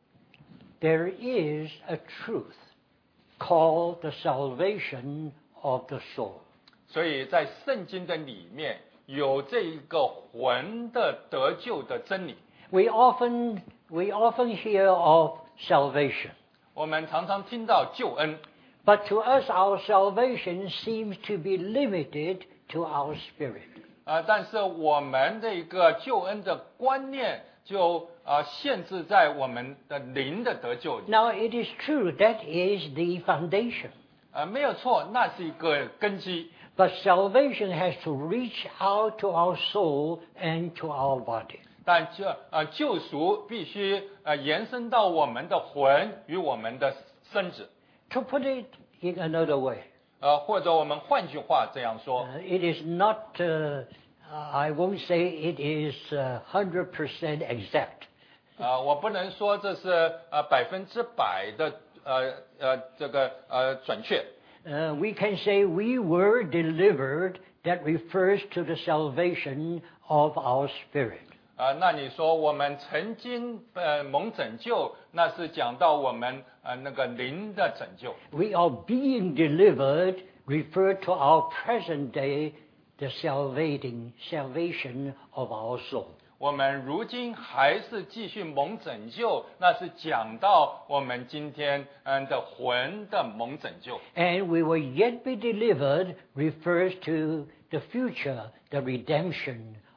there is a truth called the salvation of the soul. 所以在圣经的里面有这一个魂的得救的真理。 We often, we often hear of salvation. 我们常常听到救恩， But to us, our salvation seems to be limited to our spirit. 啊、但是我们的一个救恩的观念就啊、限制在我们的灵的得救里。 Now, it is true that is the foundation. 啊、没有错，那是一个根基。 But salvation has to reach out to our soul and to our body. 但这呃救赎必须呃延伸到我们的魂与我们的身子， To put it in another way, 呃或者我们换句话这样说， uh, it is not, uh, I won't say it is uh, one hundred percent exact. 呃我不能说这是呃百分之百的呃呃这个呃准确， Uh, we can say we were delivered, that refers to the salvation of our spirit. 啊，那你说我们曾经呃蒙拯救，那是讲到我们呃那个灵的拯救。 We are being delivered, refer to our present day, the salvating, salvation of our soul. 我们如今还是继续蒙拯救，那是讲到我们今天嗯的魂的蒙拯救。 And we will yet be delivered refers to the future, the redemption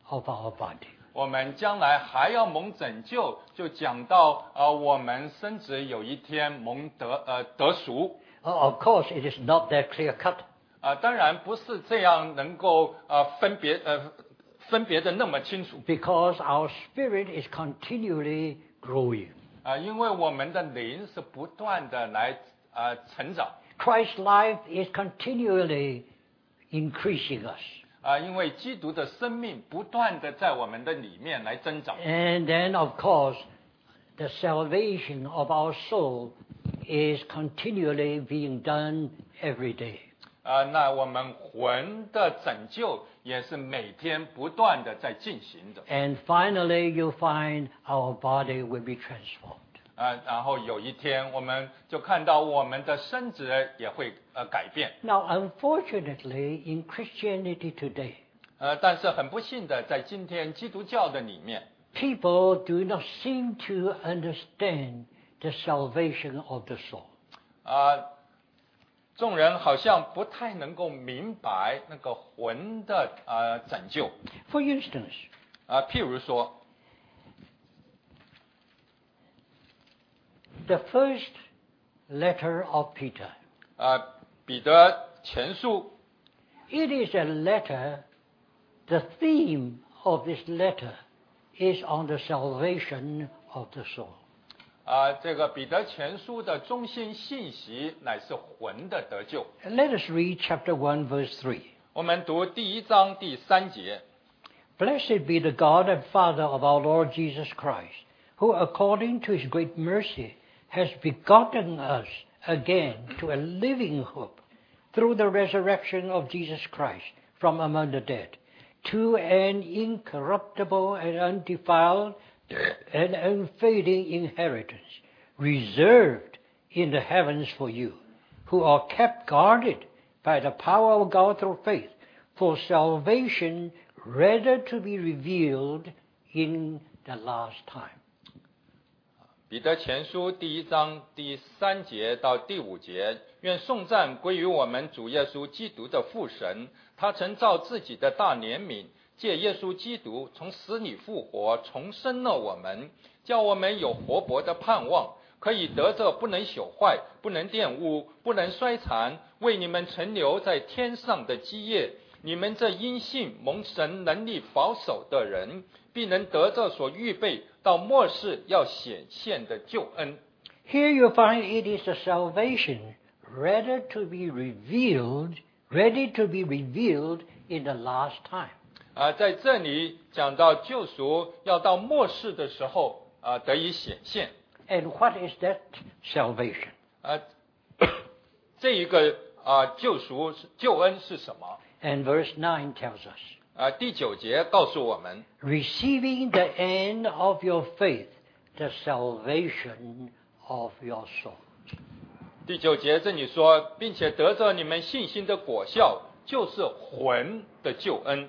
of our body. 我们将来还要蒙拯救，就讲到呃，我们甚至有一天蒙得呃得赎。 Uh, Of course, it is not that clear cut. 啊、当然不是这样能够呃分别呃分别的那么清楚。 Because our spirit is continually growing. 啊、因为我们的灵是不断的来呃成长。 Christ's life is continually increasing us. 啊、因为基督的生命不断的在我们的里面来增长。 And then, of course, the salvation of our soul is continually being done every day. 啊、那我们魂的拯救也是每天不断的在进行的。 And finally, you find our body will be transformed. 啊、然后有一天我们就看到我们的身子也会呃改变。 Now, unfortunately, in Christianity today, 呃，但是很不幸的，在今天基督教的里面， people do not seem to understand the salvation of the soul. 啊、众人好像不太能够明白那个魂的呃拯救。 For instance, 啊、譬如说， the first letter of Peter. 啊、彼得前书 It is a letter, the theme of this letter is on the salvation of the soul. 啊、这个彼得前书的中心信息乃是魂的得救。 Let us read chapter one, verse three. 我们读第一章第三节。 Blessed be the God and Father of our Lord Jesus Christ, who according to his great mercy has begotten us again to a living hope through the resurrection of Jesus Christ from among the dead, to an incorruptible and undefiled and unfading inheritance, reserved in the heavens for you, who are kept guarded by the power of God through faith, for salvation ready to be revealed in the last time. 彼得前书第一章第三节到第五节，愿颂赞归于我们主耶稣基督的父神，他曾照自己的大怜悯，借耶稣基督从死里复活，重生了我们，叫我们有活泼的盼望，可以得着不能朽坏、不能玷污、不能衰残，为你们存留在天上的基业。你们这因信蒙神能力保守的人，必能得着所预备到末世要显现的救恩。 Here you find it is a salvation ready to be revealed, ready to be revealed in the last time. 啊，在这里讲到救赎要到末世的时候啊得以显现。 And what is that salvation? 啊，这一个啊救赎救恩是什么？ And verse nine tells us, 啊，第九节告诉我们， receiving the end of your faith, the salvation of your soul. 第九节这里说，并且得着你们信心的果效，就是魂的救恩。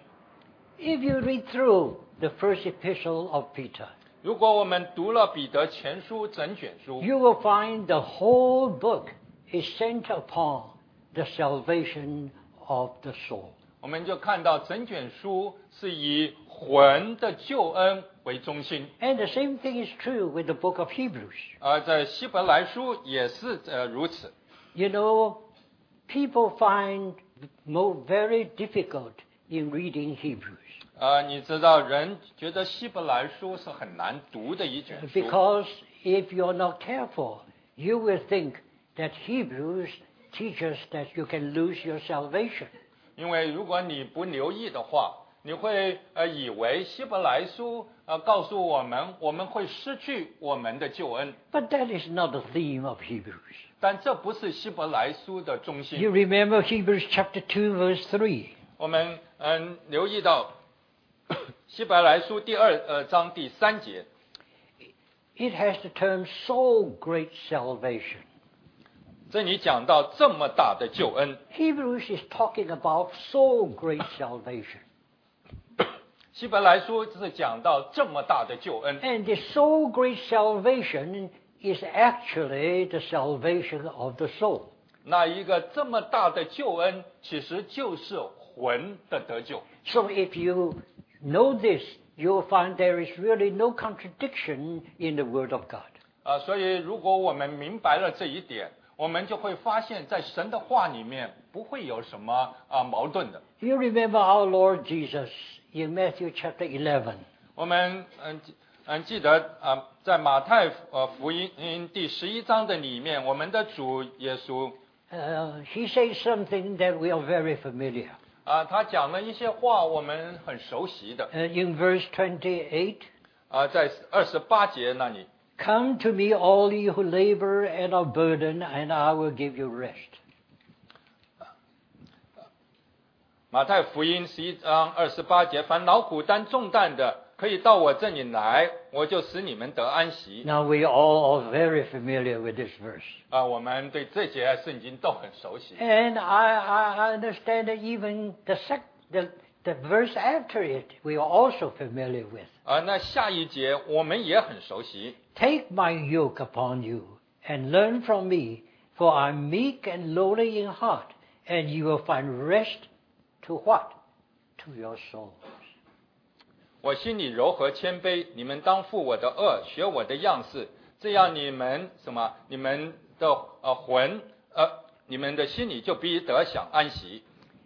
If you read through the first epistle of Peter, 如果我们读了彼得前书整卷书， you will find the whole book is centered upon the salvation of the soul. 我们就看到整卷书是以魂的救恩为中心。 And the same thing is true with the book of Hebrews. 而在希伯来书也是呃如此。 You know, people find mo very difficult in reading Hebrews 呃，你知道人觉得希伯来书是很难读的一卷书， because if you're not careful, you will think that Hebrews teaches that you can lose your salvation. 因为如果你不留意的话，你会呃以为希伯来书呃告诉我们我们会失去我们的救恩， But that is not the theme of Hebrews. 但这不是希伯来书的中 You 心。 remember Hebrews chapter two, verse three. 我们嗯留意到希伯来书第二呃章第三节， It has the term so great salvation. 这里讲到这么大的救恩。 Hebrews is talking about so great salvation. 希伯来书是讲到这么大的救恩， And this so great salvation is actually the salvation of the soul. 那一个这么大的救恩，其实就是魂的得救。 So if you know this, you'll find there is really no contradiction in the Word of God. 啊，所以如果我们明白了这一点，我们就会发现，在神的话里面不会有什么啊矛盾的。 You remember our Lord Jesus in Matthew chapter eleven. 我们嗯嗯记得啊，在马太呃福音第十一章的里面，我们的主耶稣 Uh, he says something that we are very familiar. 啊，他讲了一些话，我们很熟悉的。 Uh, in verse twenty-eight, 啊，在二十八节那里。 Come to me, all ye who labor and are burdened, and I will give you rest. 马太福音十一章二十八节，凡劳苦担重担的，可以到我这里来，我就使你们得安息。 Now we all are very familiar with this verse. 啊，我们对这节圣经都很熟悉。 And I, I I understand that even the, sec, the, the verse after it, we are also familiar with. 啊，那下一节我们也很熟悉。 Take my yoke upon you and learn from me, for I'm meek and lowly in heart, and you will find rest to what? To your souls. 我心里柔和谦卑，你们当负我的恶，学我的样式，这样你们什么？你们的呃魂呃，你们的心里就必得享安息。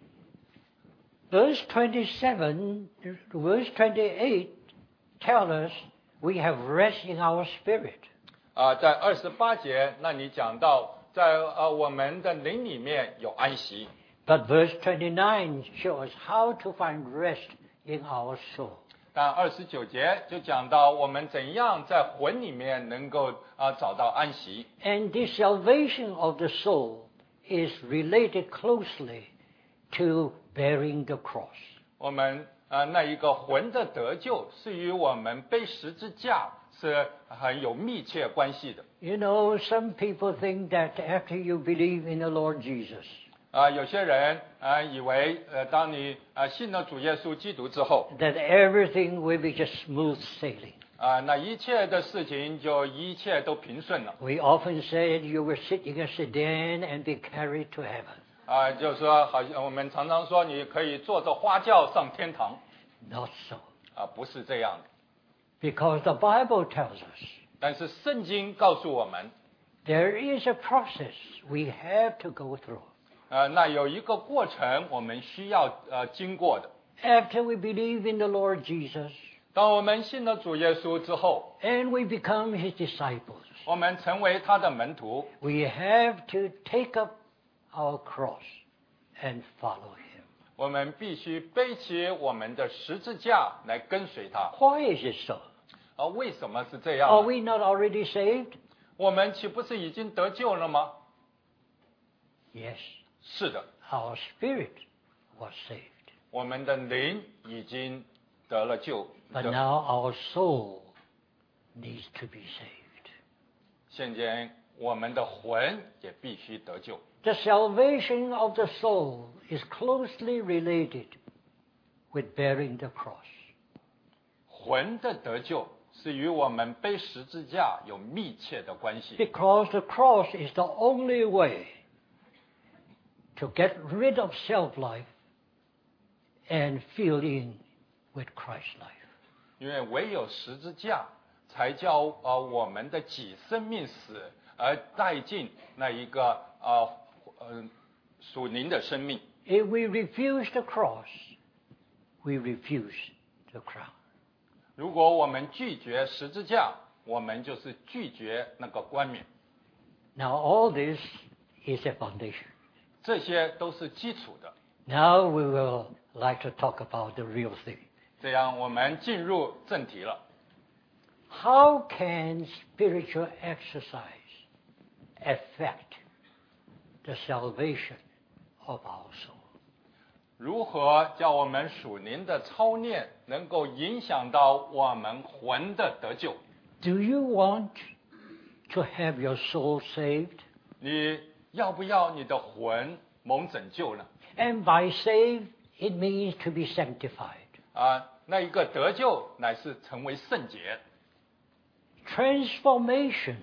Verse twenty-seven, verse twenty-eight tell us we have rest in our spirit. 啊，在二十八节那里讲到，在呃我们的灵里面有安息。 But verse twenty-nine shows how to find rest in our soul. 但二十九节就讲到我们怎样在魂里面能够啊找到安息。 And the salvation of the soul is related closely to bearing the cross. 我们啊那一个魂的得救是与我们背十字架是很有密切关系的。 You know, some people think that after you believe in the Lord Jesus, 啊，有些人啊以为呃当你啊信了主耶稣基督之后 that everything will be just smooth sailing. 啊，那一切的事情就一切都平顺了。 We often said you will sit in a sedan and be carried to heaven. 啊，就是说，好像我们常常说，你可以坐着花轿上天堂。 Not so. 啊，不是这样的。 Because the Bible tells us 但是圣经告诉我们， there is a process we have to go through. 呃，那有一个过程我们需要呃经过的。 After we believe in the Lord Jesus 当我们信了主耶稣之后， and we become his disciples, 我们成为他的门徒， we have to take up our cross and follow him. 我们必须背起我们的十字架来跟随他。 Why is it so? 啊，为什么是这样 Are 呢？ we not already saved? 我们岂不是已经得救了吗？ Yes. 是的， Our spirit was saved. 我们的灵已经得了救。 But 得 now our soul needs to be saved. 现在我们的魂也必须得救。 The salvation of the soul is closely related with bearing the cross. 魂的得救是与我们背十字架有密切的关系， Because the cross is the only way to get rid of self-life and fill in with Christ's life. 因为唯有十字架才叫呃我们的己生命死，而带进那一个呃呃属灵的生命。 If we refuse the cross, we refuse the crown. 如果我们拒绝十字架，我们就是拒绝那个冠冕。 Now all this is a foundation. 这些都是基础的。 Now we will like to talk about the real thing. 这样我们进入正题了。 How can spiritual exercise affect the salvation of our soul? 如何叫我们属灵的操练能够影响到我们魂的得救？ Do you want to have your soul saved? 你要不要你的魂蒙拯救呢？ And by saved, it means to be sanctified. 啊，那一个得救乃是成为圣洁。 Transformation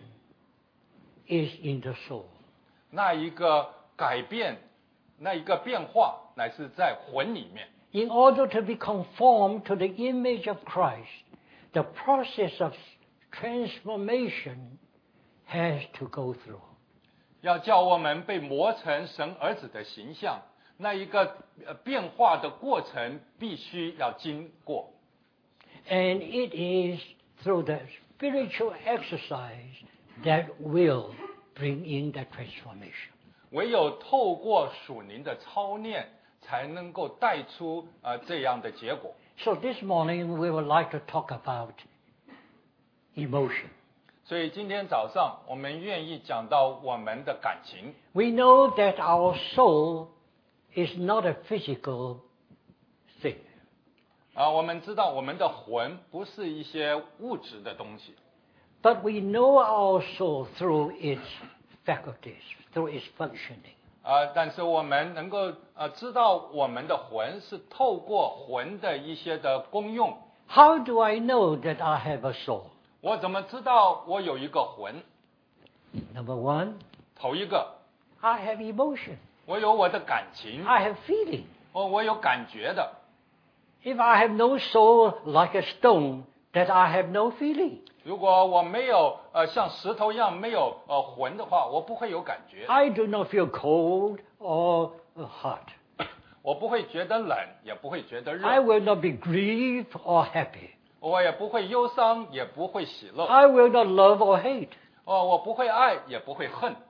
is in the soul. 那一个改变，那一个变化乃是在魂里面。 In order to be conformed to the image of Christ, the process of transformation has to go through. 要叫我们被磨成神儿子的形象，那一个呃变化的过程必须要经过。 And it is through the spiritual exercise that will bring in that transformation. 唯有透过属灵的操练，才能够带出呃这样的结果。 So this morning we would like to talk about emotion. 所以今天早上我们愿意讲到我们的感情。 We know that our soul is not a physical thing. 啊，我们知道我们的魂不是一些物质的东西， But we know our soul through its faculties, through its functioning. 啊，但是我们能够呃知道我们的魂是透过魂的一些的功用。 How do I know that I have a soul? 我怎么知道我有一个魂？ Number one, 头一个， I have emotion. 我有我的感情， I have feeling. 我我有感觉的。 If I have no soul like a stone, that I have no feeling. 如果我没有呃像石头一样没有呃魂的话，我不会有感觉， I do not feel cold or hot. 我不会觉得冷，也不会觉得 I 热， will not be grieved or happy. 我也不会忧伤，也不会喜乐， I will not love or hate. 哦，我不会爱，也不会恨，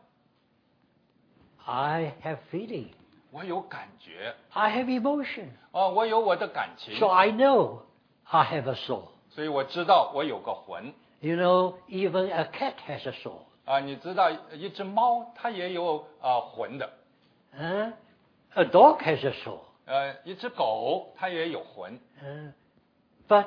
I have feeling. 我有感觉， I have emotion. 哦，我有我的感情， So I know I have a soul. 所以我知道我有个魂。 You know, even a cat has a soul. 啊，你知道一只猫它也有啊魂的， Huh? A dog has a soul. 呃，一只狗它也有魂， Uh, but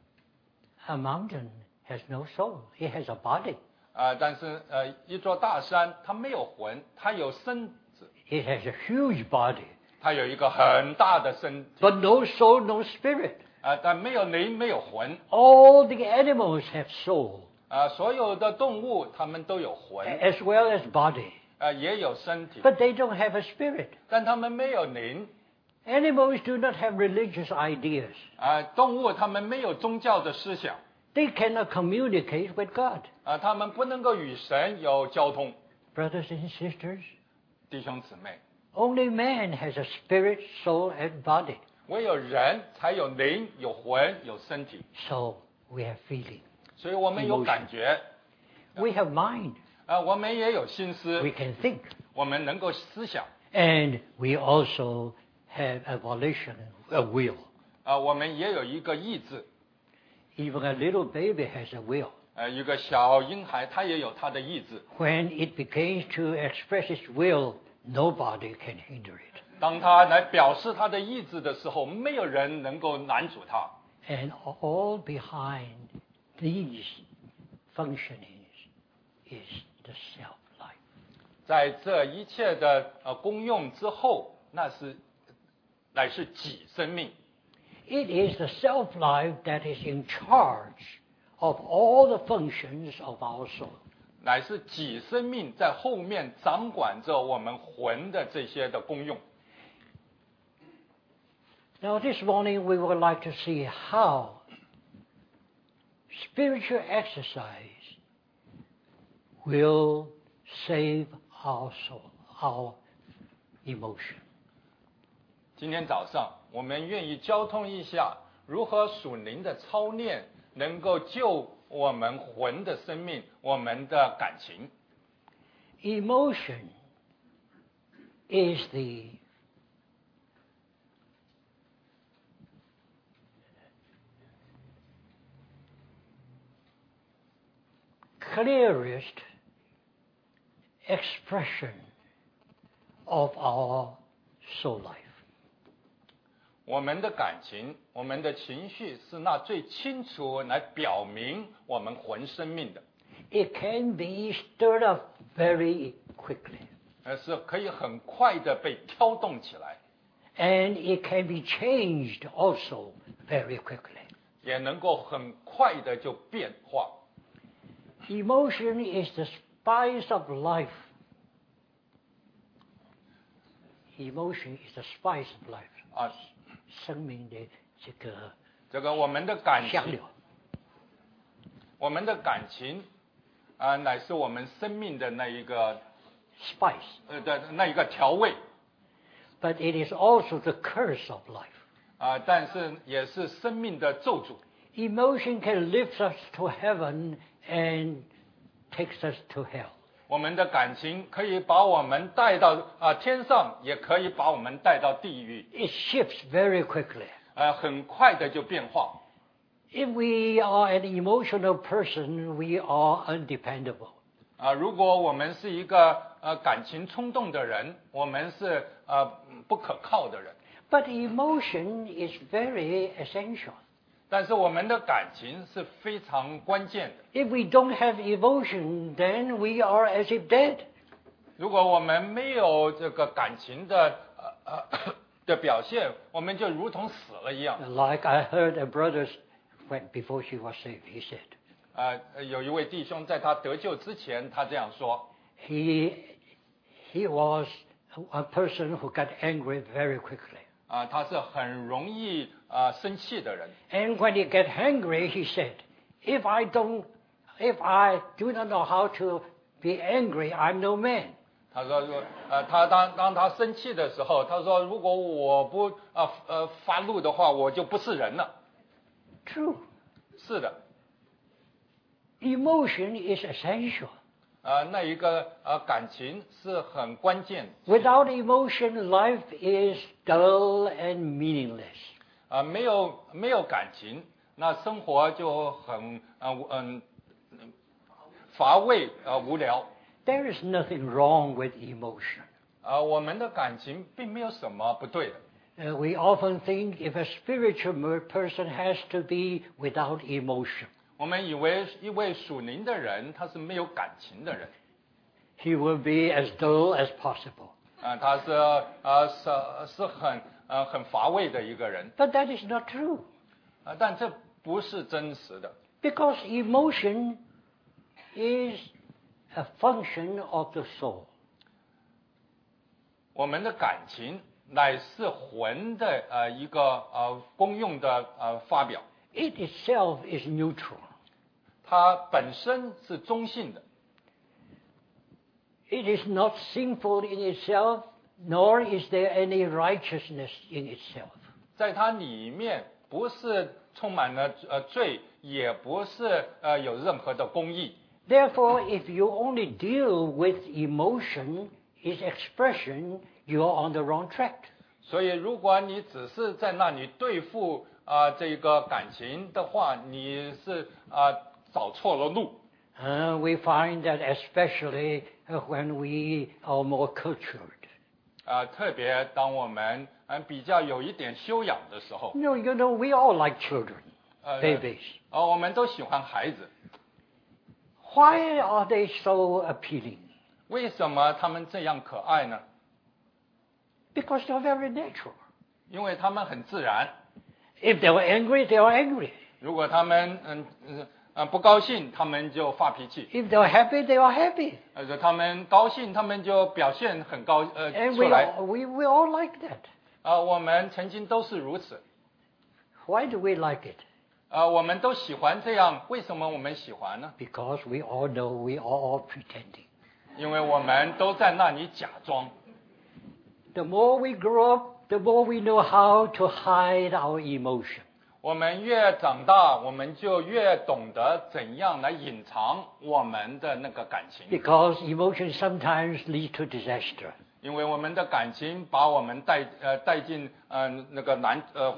a mountain has no soul. It has a body. 啊，但是呃一座大山它没有魂，它有身子， It has a huge body. 它有一个很大的身体， But no soul, no spirit. 啊，但没有灵，没有魂， All the animals have soul, 啊，所有的动物它们都有魂， as well as body. 啊，也有身体， But they don't have a spirit. 但它们没有灵， Animals do not have religious ideas. 啊，动物它们没有宗教的思想， They cannot communicate with God. 啊，它们不能够与神有交通。 Brothers and sisters, 弟兄姊妹， only man has a spirit, soul, and body. 唯有人才有灵、有魂、有身体， So we have feeling. 所以我们有感觉， We have mind. 啊，我们也有心 We 思， can think. 我们能够思想， And we also have a volition, a will. 啊，我们也有一个意志， Even a little baby has a will. 呃，一个小婴孩他也有他的意志， When it begins to express its will, nobody can hinder it. 当他来表示他的意志的时候，没有人能够拦阻他。 And all behind these functionings is the self-life. 在这一切的呃功用之后，那是乃是己生命， It is the self-life that is in charge of all the functions of our soul. 乃是己生命在后面掌管着我们魂的这些的功用。 Now this morning we would like to see how spiritual exercise will save our soul, our emotion. 今天早上，我们愿意交通一下，如何属灵的操练能够救我们魂的生命，我们的感情。 Emotion is the clearest expression of our soul life. 我们的感情，我们的情绪是那最清楚来表明我们魂生命的， It can be stirred up very quickly, 而是可以很快的被挑动起来， and it can be changed also very quickly. 也能够很快的就变化。 Emotion is the spice of life. Emotion is the spice of life. 啊， 生命的这个这个我们的感情， 香料。 我们的感情啊、呃，乃是我们生命的那一个 spice， 呃的那一个调味。 But it is also the curse of life. 啊、呃，但是也是生命的咒诅。 Emotion can lift us to heaven and takes us to hell. 我们的感情可以把我们带到啊、呃、天上，也可以把我们带到地狱。 It shifts very quickly. 呃，很快的就变化。 If we are an emotional person, we are undependable. 啊、呃，如果我们是一个呃感情冲动的人，我们是呃不可靠的人。 But emotion is very essential. 但是我们的感情是非常关键的。 If we don't have emotion, then we are as if dead. 如果我们没有这个感情的呃呃的表现，我们就如同死了一样。 Like I heard a brother when before she was saved, he said. 呃，有一位弟兄在他得救之前，他这样说。 He he was a person who got angry very quickly. 啊、呃，他是很容易啊、呃、生气的人。 And when he get angry, he said, "If I don't, if I do not know how to be angry, I'm no man." 他说说呃，他当当他生气的时候，他说如果我不啊 呃, 呃发怒的话，我就不是人了。 True. 是的。 Emotion is essential. 呃，那一个呃感情是很关键的。 Without emotion, life is dull and meaningless. 啊、呃，没有没有感情，那生活就很呃嗯乏味呃无聊。 There is nothing wrong with emotion. 啊、呃，我们的感情并没有什么不对的。 Uh, we often think if a spiritual person has to be without emotion. 我们以为一位属灵的人他是没有感情的人。 He will be as dull as possible. 啊、呃，他是呃是是很呃很乏味的一个人。 But that is not true. 啊、呃，但这不是真实的。 Because emotion is a function of the soul. 我们的感情乃是魂的呃一个呃功用的呃发表。 It itself is neutral. 它本身是中性的。 It is not sinful in itself, nor is there any righteousness in itself. 在它里面不是充满了呃罪，也不是呃有任何的公义。 Therefore, if you only deal with emotion, its expression, you are on the wrong track. 所以，如果你只是在那里对付啊、呃、这个感情的话，你是啊、呃、找错了路。 Uh, we find that especially when we are more cultured. 啊、呃，特别当我们嗯、呃、比较有一点修养的时候。 No, you know, we all like children, 呃 babies. 呃，我们都喜欢孩子。 Why are they so appealing? 为什么他们这样可爱呢？ Because they're very natural. 因为他们很自然。 If they are angry, they are angry. 如果他们嗯嗯嗯不高兴，他们就发脾气。 If they are happy, they are happy. 呃，他们高兴，他们就表现很高呃 And 出 we 来。 all, we, we all like that. 啊、呃，我们曾经都是如此。 Why do we like it? 啊、呃，我们都喜欢这样，为什么我们喜欢呢？ Because we all know we are all pretending. 因为我们都在那里假装。 The more we grow up, the more we know how to hide our emotion. 我们越长大，我们就越懂得怎样来隐藏我们的那个感情。 Because emotion sometimes leads to disaster. 因为我们的感情把我们带呃带进嗯、呃、那个难呃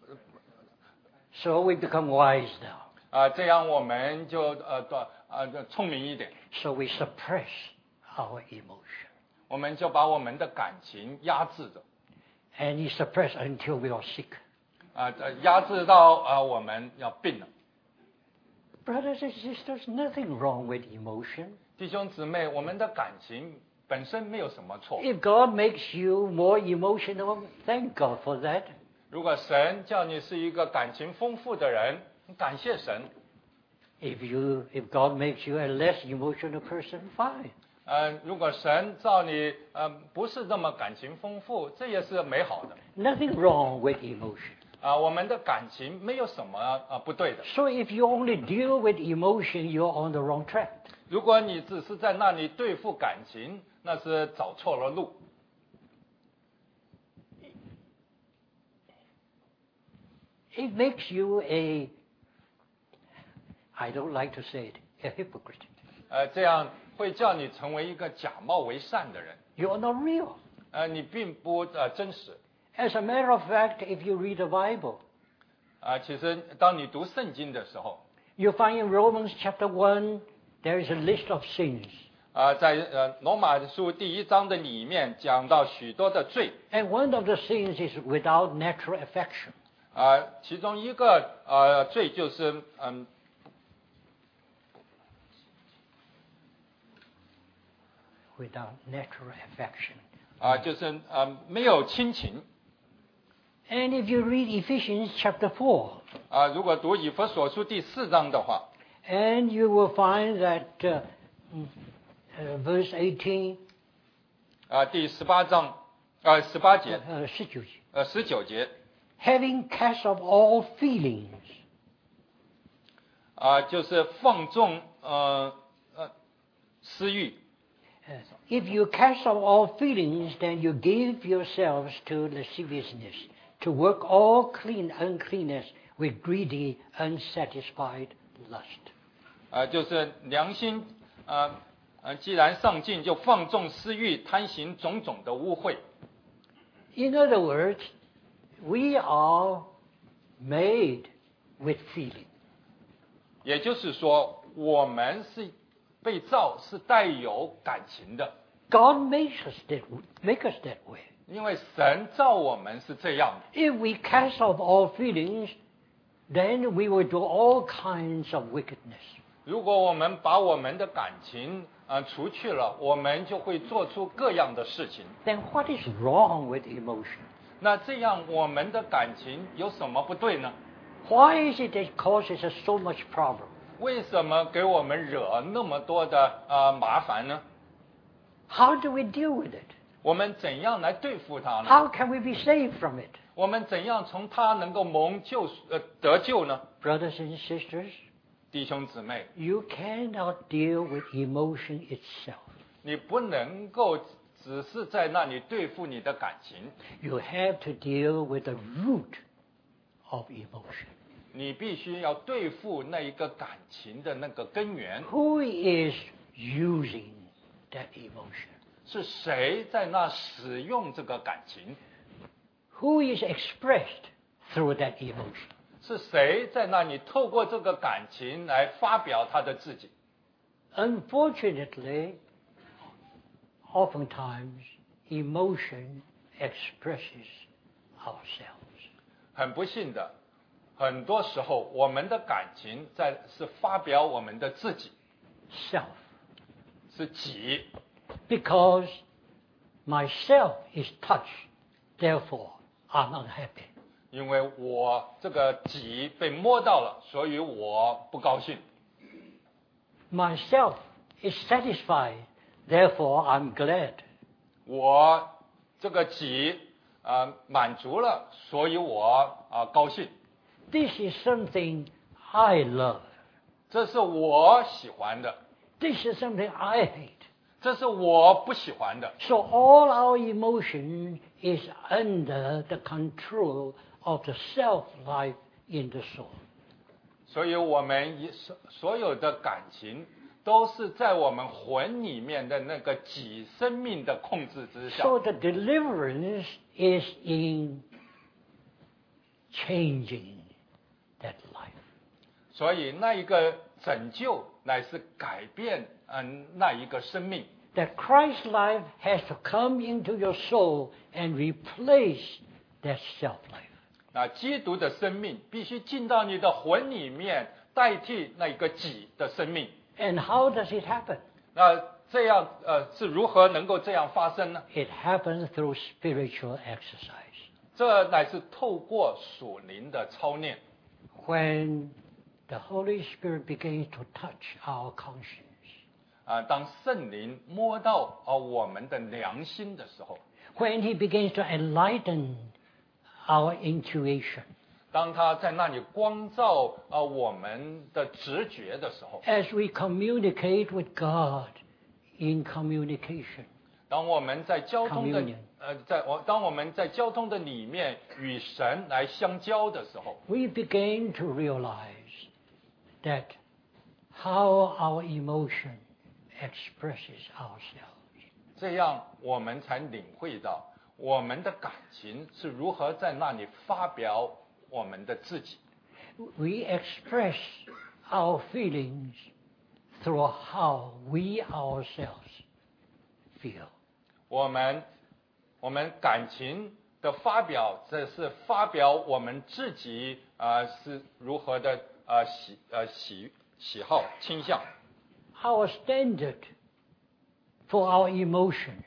So we become wise now. 啊、呃、这样我们就呃的呃聪明一点。 So we suppress our emotion. 我们就把我们的感情压制着。 And you suppress until we are sick. 啊、呃，压制到啊、呃、我们要病了。 Brothers and sisters, nothing wrong with emotion. 弟兄姊妹，我们的感情本身没有什么错。 If God makes you more emotional, thank God for that. 如果神叫你是一个感情丰富的人，感谢神。 If you, if God makes you a less emotional person, fine. 呃，如果神造你呃不是这么感情丰富，这也是美好的。 Nothing wrong with emotion. 啊、我们的感情没有什么啊、不对的。 So if you only deal with emotion, you're on the wrong track. 如果你只是在那里对付感情，那是走错了路。 It makes you a, I don't like to say it, a hypocrite. 呃，这样会叫你成为一个假冒为善的人。 You're not real. 呃，你并不呃真实。 As a matter of fact, if you read the Bible, 啊、其实当你读圣经的时候， you find in Romans chapter one, there is a list of sins. 啊、在呃罗马书第一章的里面讲到许多的罪， And one of the sins is without natural affection. 啊、其中一个呃罪就是嗯 Without natural affection. 啊、就是呃没有亲情。 And if you read Ephesians chapter four, 啊、如果读以弗所书第四章的话， and you will find that uh, mm, uh, verse eighteen, 啊、第十八章，呃十八节， uh, 十九节, 呃十九节， having cast off all feelings, 啊、就是放纵呃呃私欲。 Uh, if you cast off all feelings, then you give yourselves to lasciviousness, to work all clean uncleanness with greedy, unsatisfied lust. 啊、就是良心，呃呃，既然上进，就放纵私欲，贪行种种的污秽。 In other words, we are made with feeling. 也就是说，我们是被造是带有感情的， God makes us that, make us that way. 因为神造我们是这样的。 If we cast off all feelings, then we will do all kinds of wickedness. 如果我们把我们的感情呃除去了，我们就会做出各样的事情。 Then what is wrong with emotion? 那这样我们的感情有什么不对呢？ Why is it that causes us so much problem? 为什么给我们惹那么多的呃麻烦呢？ How do we deal with it? 我们怎样来对付它呢？ How can we be saved from it? 我们怎样从它能够蒙救呃得救呢？ Brothers and sisters, 弟兄姊妹， you cannot deal with emotion itself. 你不能够只是在那里对付你的感情， You have to deal with the root of emotion. 你必须要对付那一个感情的那个根源。 Who is using that emotion? 是谁在那使用这个感情？ Who is expressed through that emotion? 是谁在那里透过这个感情来发表他的自己？ Unfortunately, oftentimes emotion expresses ourselves. 很不幸的，很多时候我们的感情在是发表我们的自己， Self. 是己， Because myself is touched, therefore I'm unhappy. 因为我这个己被摸到了，所以我不高兴。 Myself is satisfied, therefore I'm glad. 我这个己啊、呃满足了，所以我啊、呃高兴。 This is something I love. 这是我喜欢的， This is something I hate. 这是我不喜欢的。 So all our emotion is under the control of the self-life in the soul. 所以我们一所所有的感情都是在我们魂里面的那个己生命的控制之下。 So the deliverance is in changing that life. 所以那一个拯救乃是改变嗯那一个生命。 That Christ's life has to come into your soul and replace that self-life. 那基督的生命必须进到你的魂里面，代替那个己的生命。 And how does it happen? 那这样呃是如何能够这样发生呢？ It happens through spiritual exercise. 这乃是透过属灵的操练。 When the Holy Spirit begins to touch our conscience, 啊，当圣灵摸到啊我们的良心的时候， when He begins to enlighten our intuition, 当他在那里光照啊我们的直觉的时候， as we communicate with God in communication, 当我们在交通的 Communion 呃，在我当我们在交通的里面与神来相交的时候， we begin to realize that how our emotion expresses ourselves. 这样我们才领会到我们的感情是如何在那里发表我们的自己。 We express our feelings through how we ourselves feel. 我们我们感情的发表，这是发表我们自己啊、呃、是如何的啊、呃、喜呃喜喜好倾向。 Our standard for our emotion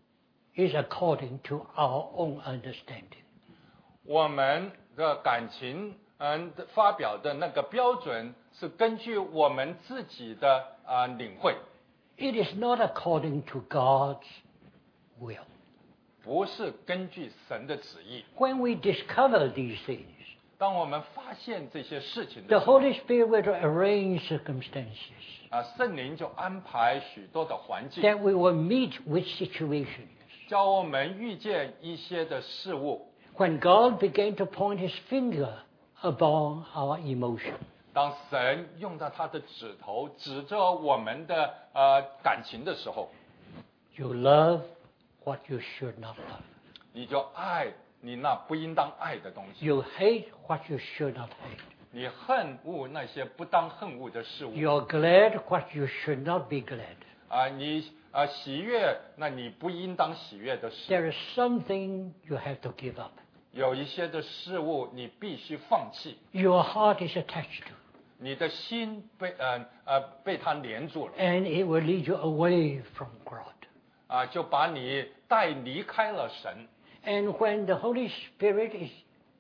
is according to our own understanding. 我们的感情嗯的发表的那个标准是根据我们自己的啊、呃、领会， It is not according to God's will. 不是根据神的旨意。 When we discover these things, 当我们发现这些事情 the 的时候， Holy Spirit will arrange circumstances 啊，圣灵就安排许多的环境， that we will meet with situations. 教我们遇见一些的事物。 When God began to point His finger upon our emotion, 当神用到他的指头指着我们的呃感情的时候， you love what you should not love. 你就爱你那不应当爱的东西， You hate what you should not hate. 你恨恶那些不当恨恶的事物。 You're glad what you should not be glad. 啊，你啊喜悦，那你不应当喜悦的事。 There is something you have to give up. 有一些的事物你必须放弃， Your heart is attached to, 你的心被呃呃被它连住了， and it will lead you away from God. 啊，就把你带离开了神。 And when the Holy Spirit is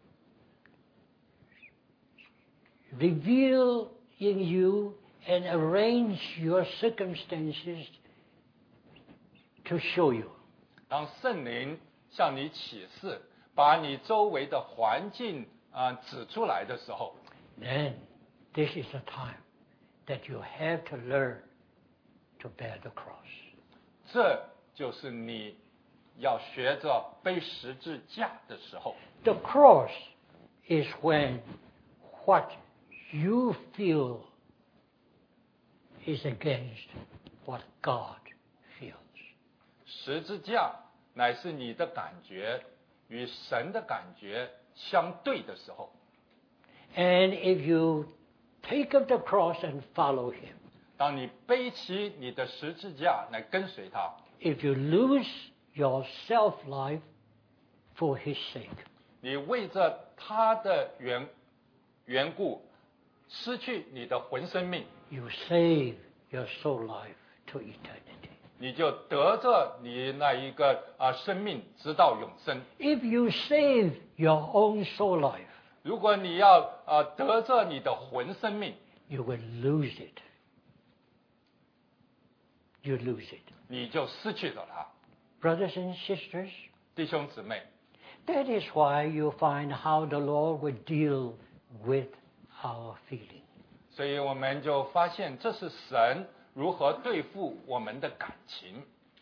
revealed in you and arrange your circumstances to show you, 当圣灵向你启示，把你周围的环境啊、呃指出来的时候， then this is the time that you have to learn to bear the cross. 这就是你要学着背十字架的时候。 The cross is when what you feel is against what God feels. 十字架乃是你的感觉与神的感觉相对的时候。 And if you take up the cross and follow Him, 当你背起你的十字架来跟随他， if you lose your self-life for His sake, 你为着他的缘缘故失去你的魂生命， you save your soul life to eternity. 你就得着你那一个啊生命直到永生。 If you save your own soul life, 如果你要啊得着你的魂生命， you will lose it. You lose it. 你就失去了它。 Brothers and sisters, 弟兄姊妹， that is why you find how the Lord will deal with our feelings. 所以我们就发现这是神如何对付我们的感情。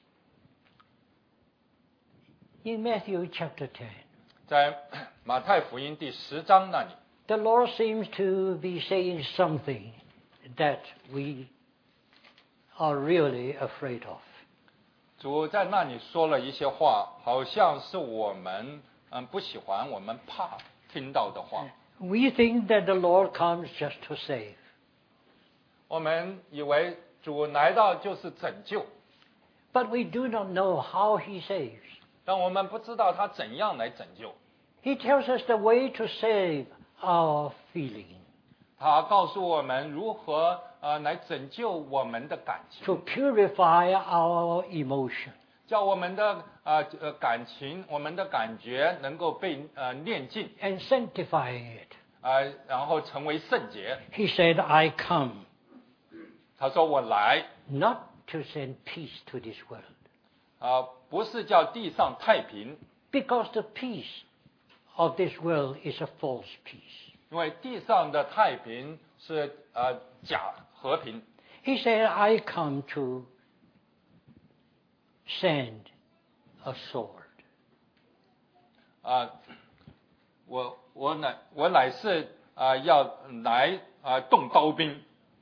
In Matthew chapter ten, 在马太福音第十章那里， the Lord seems to be saying something that we are really afraid of. 主在那里说了一些话，好像是我们嗯不喜欢、我们怕听到的话。 We think that the Lord comes just to save. 我们以为主来到就是拯救， But we do not know how He saves. 但我们不知道他怎样来拯救。 He tells us the way to save our feeling, 他告诉我们如何呃来拯救我们的感情， to purify our emotion, 叫我们的呃呃感情、我们的感觉能够被呃炼净， and sanctifying it. 呃然后成为圣洁。 He said, I come 他说我来， not to send peace to this world. 啊，不是叫地上太平， Because the peace of this world is a false peace. 因为地上的太平是呃假和平。 He said, I come to send a sword. 啊，我我乃我乃是啊要来啊动刀兵，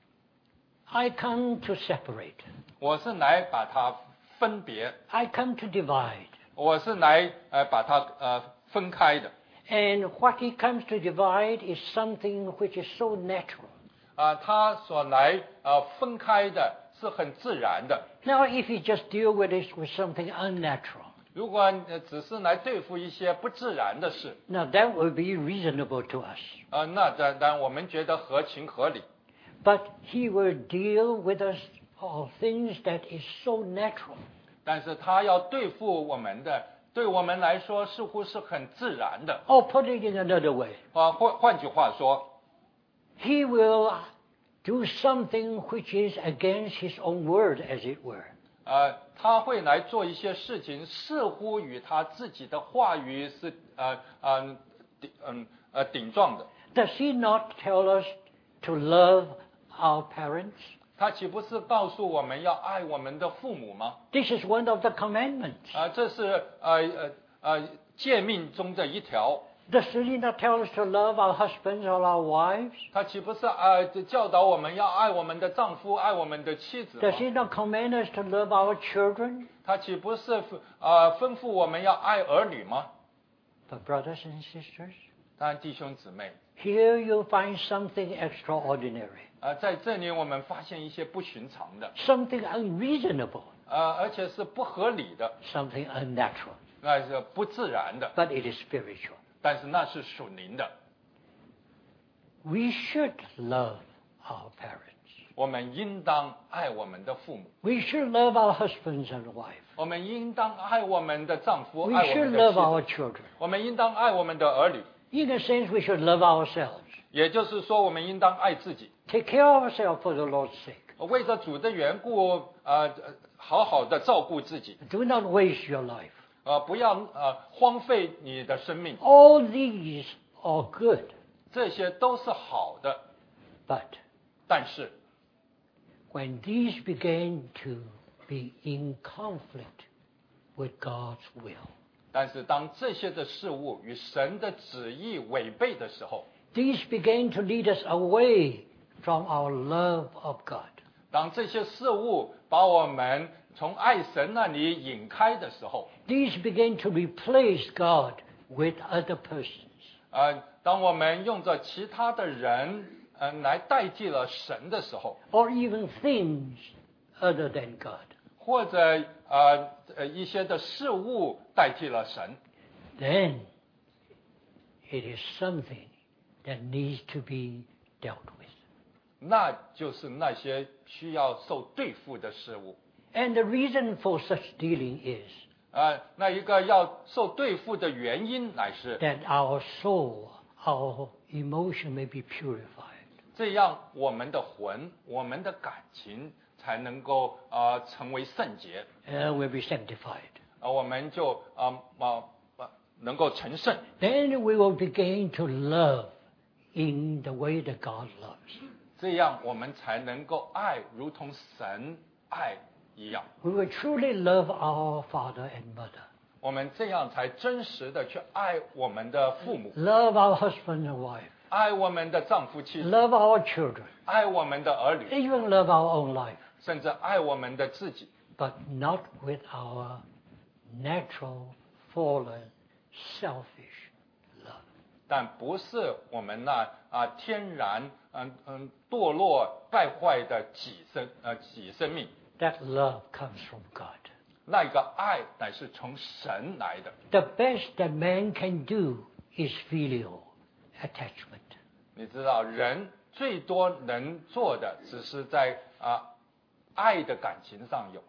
I come to separate. 我是来把它分别， I come to divide. 我是来呃把它呃分开的。 And what he comes to divide is something which is so natural. 啊，他所来呃分开的是很自然的。 Now, if he just deal with it with something unnatural, 如果呃只是来对付一些不自然的事， now that would be reasonable to us. 呃，那当然我们觉得合情合理。 But he will deal with us of things that is so natural. 但是他要对付我们的，对我们来说似乎是很自然的。 Or put it in another way, 啊，换换句话说， he will do something which is against his own word, as it were. 呃，他会来做一些事情，似乎与他自己的话语是呃呃顶嗯呃顶撞的。 Does he not tell us to love our parents? 他岂不是告诉我们要爱我们的父母吗？ This is one of the commandments. 啊、这是呃呃呃诫命中的一条。 Does he not tell us to love our husbands or our wives? 他岂不是呃教导我们要爱我们的丈夫，爱我们的妻子吗 Does he not command us to love our children? 他岂不是呃吩咐我们要爱儿女吗？ But brothers and sisters, 当然，弟兄姊妹， here you'll find something extraordinary, 呃，在这里我们发现一些不寻常的， something unreasonable, 呃，而且是不合理的， something unnatural. 那是不自然的， But it is spiritual. 但是那是属灵的。 We should love our parents. 我们应当爱我们的父母， We should love our husbands and wives. 我们应当爱我们的丈夫， We 爱我 should 们的 love 妻 our 子， children. 我们应当爱我们的儿女。 In a sense, we should love ourselves. 也就是说，我们应当爱自己， Take care of ourselves for the Lord's sake. 为着主的缘故，呃，好好的照顾自己， Do not waste your life. 呃，不要呃荒废你的生命， All these are good, 这些都是好的。 but 但是， when these begin to be in conflict with God's will, 但是当这些的事物与神的旨意违背的时候， these begin to lead us away from our love of God. 当这些事物把我们从爱神那里引开的时候， These begin to replace God with other persons. 呃，当我们用着其他的人，嗯、呃，来代替了神的时候， Or even things other than God. 或者呃呃一些的事物代替了神， Then it is something that needs to be dealt with. 那就是那些需要受对付的事物。 And the reason for such dealing is 呃，那一个要受对付的原因乃是 that our soul, our emotion may be purified. 这样，我们的魂、我们的感情才能够呃成为圣洁， And will be sanctified. 呃，我们就呃呃呃能够成圣。 Then we will begin to love in the way that God loves. 这样，我们才能够爱，如同神爱一样。 We will truly love our father and mother. 我们这样才真实的去爱我们的父母， Love our husband and wife. 爱我们的丈夫妻子， Love our children. 爱我们的儿女， Even love our own life. 甚至爱我们的自己， But not with our natural, fallen, selfish love. 但不是我们那啊天然嗯嗯堕落败坏的己生呃己生命。 That love comes from God. 那个爱乃是从神来的。 The best that man can do is filial attachment. 你知道，人最多能做的，只是在啊爱的感情上有。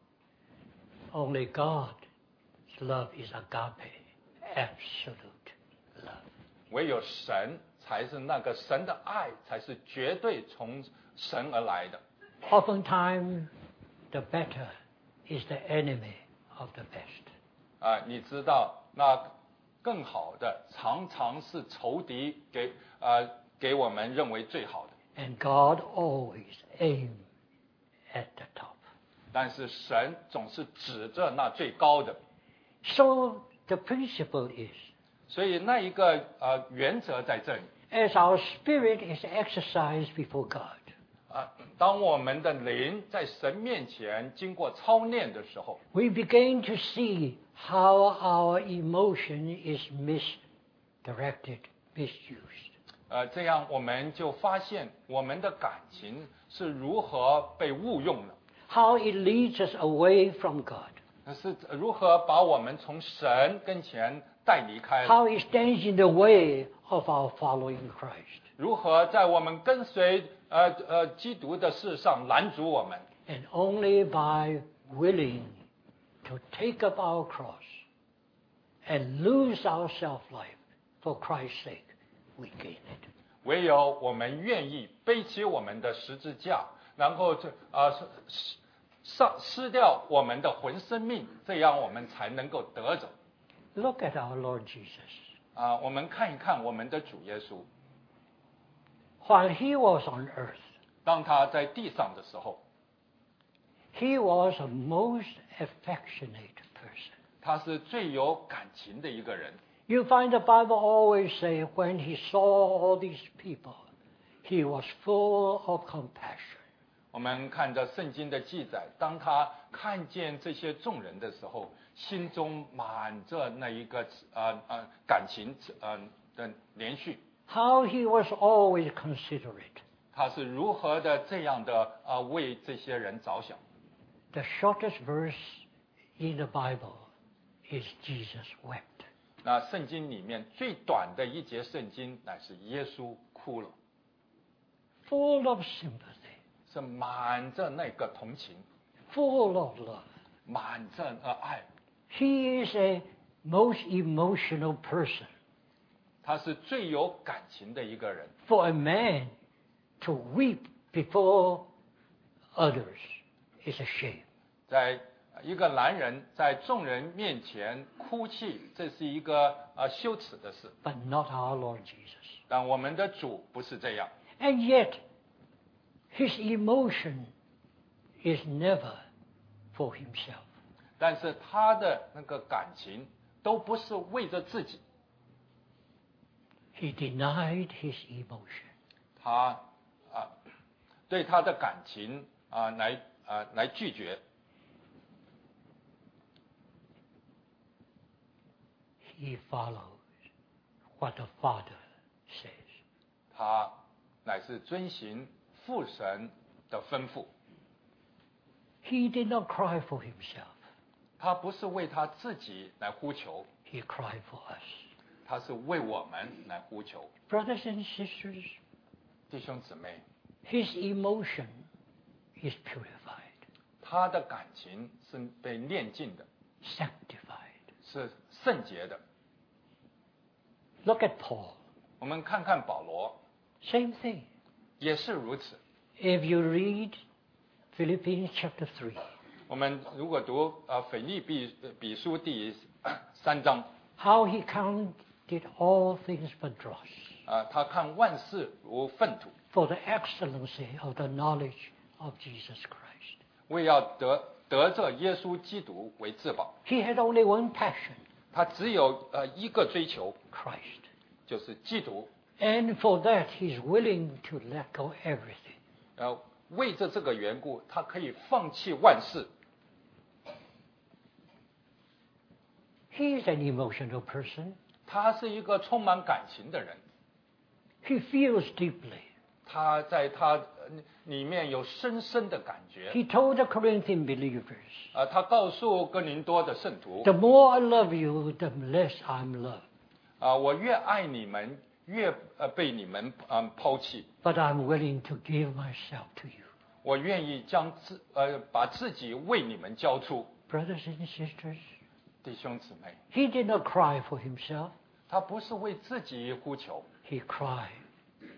Only God's love is agape, absolute love. 唯有神才是那个神的爱，才是绝对从神而来的。 Oftentimes, the better is the enemy of the best. 啊，你知道那更好的常常是仇敌给呃给我们认为最好的， And God always aims at the top. 但是神总是指着那最高的， So the principle is, 所以那一个呃原则在这里 as our spirit is exercised before God, 啊。当我们的灵在神面前经过操练的时候， we begin to see how our emotion is misdirected, misused. 呃，这样我们就发现我们的感情是如何被误用的， How it leads us away from God. 是如何把我们从神跟前带离开了， How it stands in the way of our following Christ. 如何在我们跟随呃呃基督的事上拦阻我们。 And only by willing to take up our cross and lose our self-life for Christ's sake, we gain it. 唯有我们愿意背起我们的十字架，然后这啊失丧失掉我们的魂生命，这样我们才能够得着。 Look at our Lord Jesus. 啊，我们看一看我们的主耶稣， While he was on earth, 当他在地上的时候， he was a most affectionate person. 他是最有感情的一个人。 You find the Bible always say when he saw all these people, he was full of compassion. 我们看着圣经的记载，当他看见这些众人的时候，心中满着那一个呃呃感情呃的连续。 How he was always considerate. 他是如何的这样的呃为这些人着想。 The shortest verse in the Bible is Jesus wept. 那圣经里面最短的一节圣经乃是耶稣哭了， Full of sympathy, 是满着那个同情， full of love. 满着呃爱。 He is a most emotional person. 他是最有感情的一个人。 For a man to weep before others is a shame. 在一个男人在众人面前哭泣，这是一个呃羞耻的事。 But not our Lord Jesus. 但我们的主不是这样， And yet, his emotion is never for himself. 但是他的那个感情都不是为着自己， He denied his emotion. 他啊、对他的感情啊、来啊、来拒绝。 He follows what the Father says. 他乃是遵行父神的吩咐， He did not cry for himself. 他不是为他自己来呼求， He cried for us. 他是为我们来呼求。 Brothers and sisters, 弟兄姊妹， his emotion is purified, 他的感情是被炼净的， sanctified. 是圣洁的。 Look at Paul. 我们看看保罗， Same thing. 也是如此。 If you read Philippians chapter three, 我们如果读呃腓立比比书第三章， how he counted all things but dross, 啊、他看万事如粪土， for the excellency of the knowledge of Jesus Christ. 为要得得着耶稣基督为至宝。 He had only one passion, 他只有呃一个追求， Christ. 就是基督。 And for that, he's willing to let go everything. 呃，为着这个缘故，他可以放弃万事。 He is an emotional person. 他是一个充满感情的人， He feels deeply. 他在他呃里面有深深的感觉。 He told the Corinthian believers, 呃，他告诉哥林多的圣徒， the more I love you, the less I'm loved. 啊、我越爱你们，越呃被你们嗯、抛弃。 But I'm willing to give myself to you. 我愿意将自呃把自己为你们交出。 Brothers and sisters, 弟兄姊妹， he did not cry for himself. 他不是为自己呼求， He cried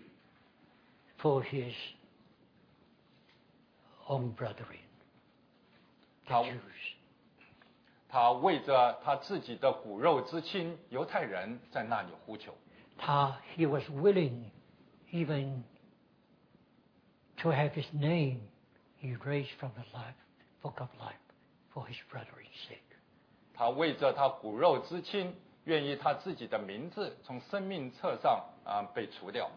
for his own brethren. the How- Jews. 他为着他自己的骨肉之亲犹太人在那里呼求， 他 he was willing even to have his name erased from the life, book of life for his brethren's sake. 他为着他骨肉之亲，愿意他自己的名字从生命册上啊、被除掉。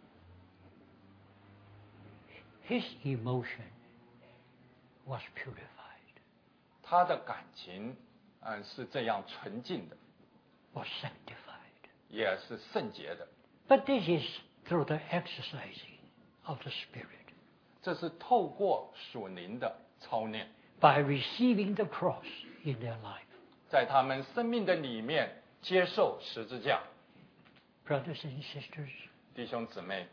His emotion was purified. 他的感情，嗯、是这样纯净的， Was sanctified. 也是圣洁的。 But this is through the exercising of the Spirit, 这是透过属灵的操练， by receiving the cross in their life. 在他们生命的里面接受十字架。 Brothers and sisters, 弟兄姊妹，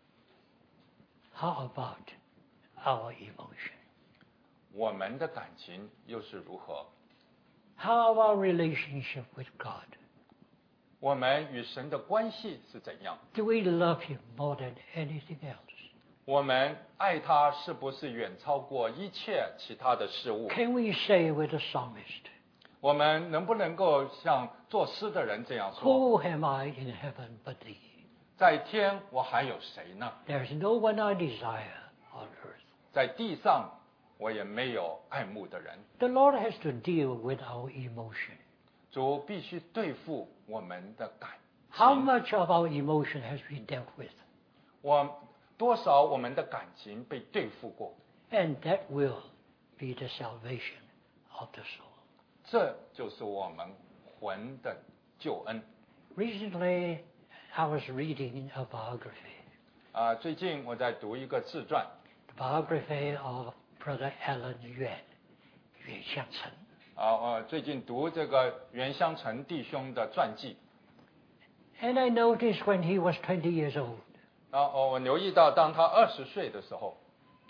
how about our emotion? 我们的感情又是如何？ How our relationship with God? 我们与神的关系是怎样？ Do we love Him more than anything else? 我们爱他是不是远超过一切其他的事物？ Can we say with the psalmist, 我们能不能够像作诗的人这样说？ Who am I in heaven but Thee? 在天我还有谁呢？ There is no one I desire on earth. 在地上我也没有爱慕的人。 The Lord has to deal with our emotion. 主必须对付我们的感 How 情。 much of our emotion has been dealt with? 我多少我们的感情被对付过？ And that will be the salvation of the soul. 这就是我们魂的救恩。 Recently, I was reading a biography, 啊、最近我在读一个自传， the biography of Brother Alan Yuan, Yuan Xiangchen. 啊、我最近读这个袁湘成弟兄的传记， And I noticed when he was twenty years old, 然后我留意到，当他二十岁的时候，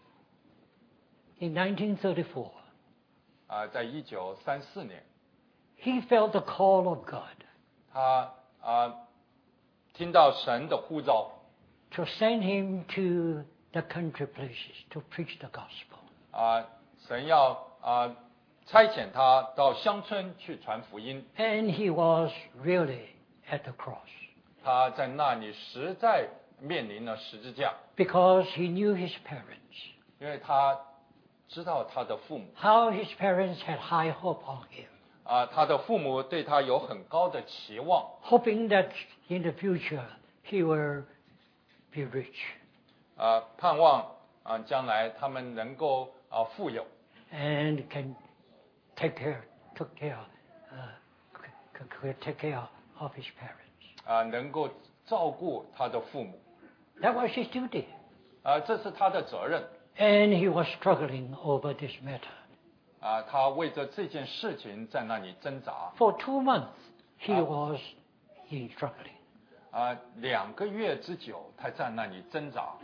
in nineteen thirty-four, 啊、在一九三四年， he felt the call of God 他啊、听到神的呼召， to send him to the country places to preach the gospel. 啊、神要啊、差遣他到乡村去传福音。 And he was really at the cross 他在那里实在面临了十字架， because he knew his parents, 因为他知道他的父母 how his parents had high hope on him, 啊、他的父母对他有很高的期望， hoping that in the future he will be rich 啊、盼望啊、将来他们能够啊、富有， and can take care, took care, uh, c- c- take care of his parents. 啊、能够照顾他的父母， That was his duty. 啊、这是他的责任， And he was struggling over this matter. 啊、他为着这件事情在那里挣扎， For two months, he Ah. was in struggling. 啊、两个月之久，他在那里挣扎。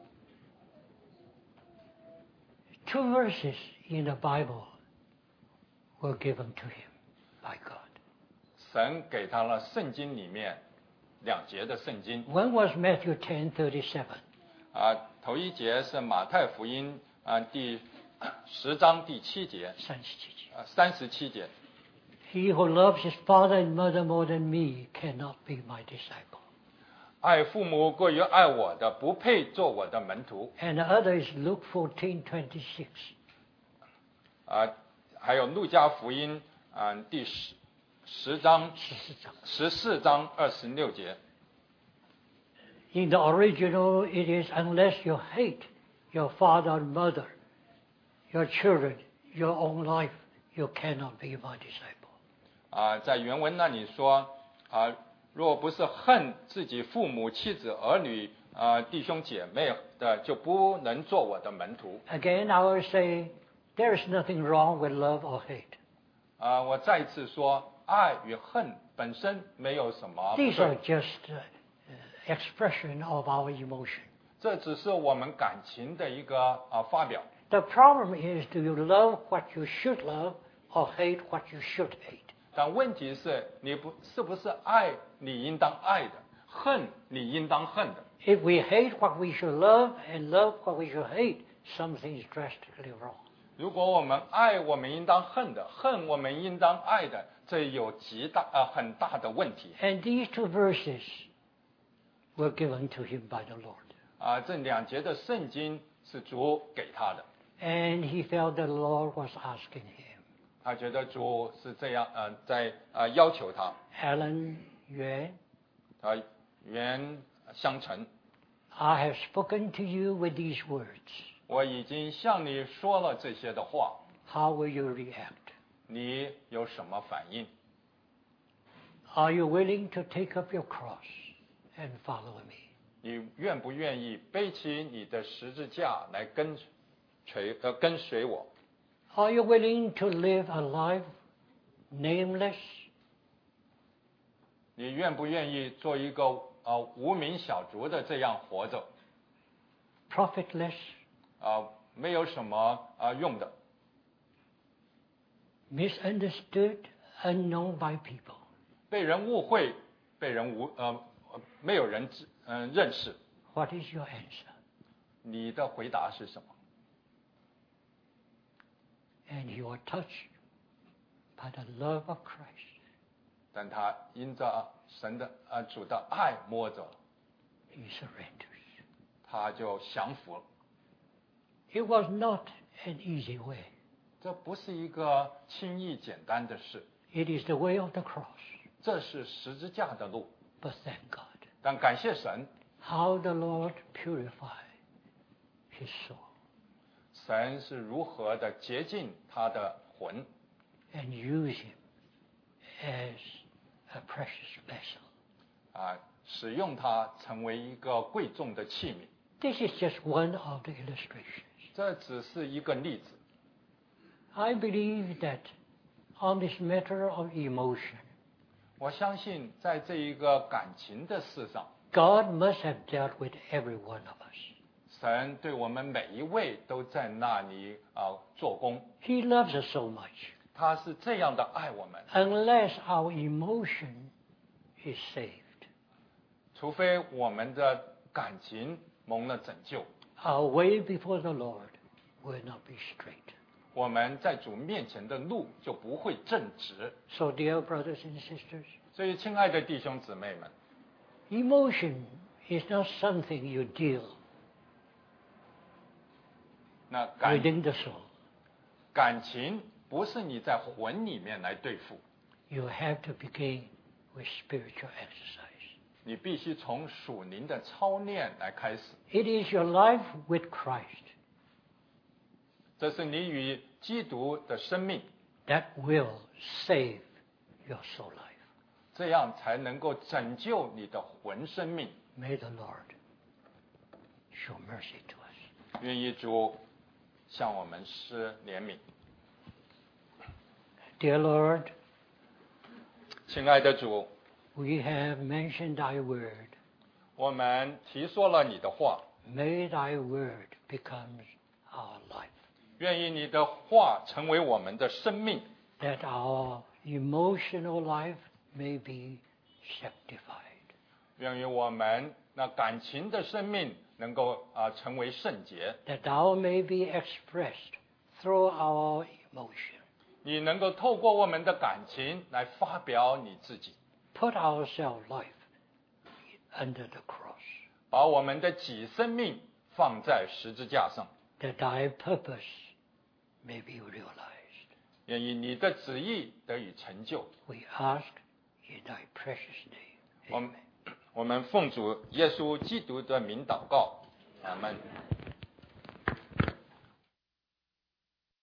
Two verses in the Bible were given to him by God. 神给他了圣经里面两节的圣经， One was Matthew ten thirty-seven. 啊、头一节是马太福音啊、第十章第七节，啊三十七节， He who loves his father and mother more than me cannot be my disciple. 爱父母过于爱我的，不配做我的门徒。 And the other is Luke fourteen twenty-six. 啊、还有路加福音啊、第十十章十四章二十六节。 In the original, it is unless you hate your father and mother, your children, your own life, you cannot be my disciple. 啊、在原文那里说啊、若不是恨自己父母、妻子、儿女啊、弟兄姐妹的，就不能做我的门徒。 Again, I will say there is nothing wrong with love or hate. 啊、我再一次说，爱与恨本身没有什么不 These are 对， just uh, uh, expression of our emotion. 这只是我们感情的一个啊、发表。 The problem is, do you love what you should love or hate what you should hate? 但问题是，你不是不是爱你应当爱的，恨你应当恨的。 If we hate what we should love and love what we should hate, something is drastically wrong. 如果我们爱我们应当恨的，恨我们应当爱的，这有极大呃很大的问题。 And these two verses were given to him by the Lord. 啊，这两节的圣经是主给他的， And he felt the Lord was asking him, 他觉得主是这样呃在呃要求他， Alan Yuan, 啊原相承， I have spoken to you with these words. 我已经向你说了这些的话， How will you react? 你有什么反应？ Are you willing to take up your cross and follow me? 你愿不愿意背起你的十字架来跟随呃跟随我？ Are you willing to live a life nameless, 你愿不愿意做一个呃无名小卒的这样活着？ profitless, 啊、没有什么啊、呃用的， misunderstood, unknown by people? 被人误会，被人无呃呃没有人知嗯、呃认识。 What is your answer? 你的回答是什么？ And you are touched by the love of Christ. 但他因着神的啊、呃、主的爱摸着， He surrenders. 他就降服了。 It was not an easy way. 这不是一个轻易简单的事， It is the way of the cross. 这是十字架的路。 But thank God, 但感谢神， how the Lord purified his soul 神是如何的洁净他的魂， and use him as a precious vessel. 啊，使用他成为一个贵重的器皿。 This is just one of the illustrations. 这只是一个例子。 I believe that on this matter of emotion, 我相信在这一个感情的事上， God must have dealt with every one of us. 神对我们每一位都在那里啊做工。 He loves us so much. 他是这样的爱我们， Unless our emotion is saved, 除非我们的感情蒙了拯救， our way before the Lord will not be straight. 我们在主面前的路就不会正直。 So, dear brothers and sisters, 所以，亲爱的弟兄姊妹们， emotion is not something you deal 那感 within the soul. 感情不是你在魂里面来对付， You have to begin with spiritual exercise. 你必须从属灵的操练来开始。 It is your life with Christ 这是你与基督的生命， that will save your soul life. 这样才能够拯救你的魂生命。 May the Lord show mercy to us. 愿意主向我们施怜悯。 Dear Lord, 亲爱的主， we have mentioned thy word. 我们提说了你的话， May thy word become our life, 愿意你的话成为我们的生命， that our emotional life may be sanctified. 愿意我们那感情的生命能够啊、成为圣洁， That thou may be expressed through our emotion. 你能够透过我们的感情来发表你自己， Put our self life under the cross, 把我们的己生命放在十字架上， that thy purpose may be realized. 愿意你的旨意得以成就。 We ask in thy precious name. 我们我们奉主耶稣基督的名祷告，阿门。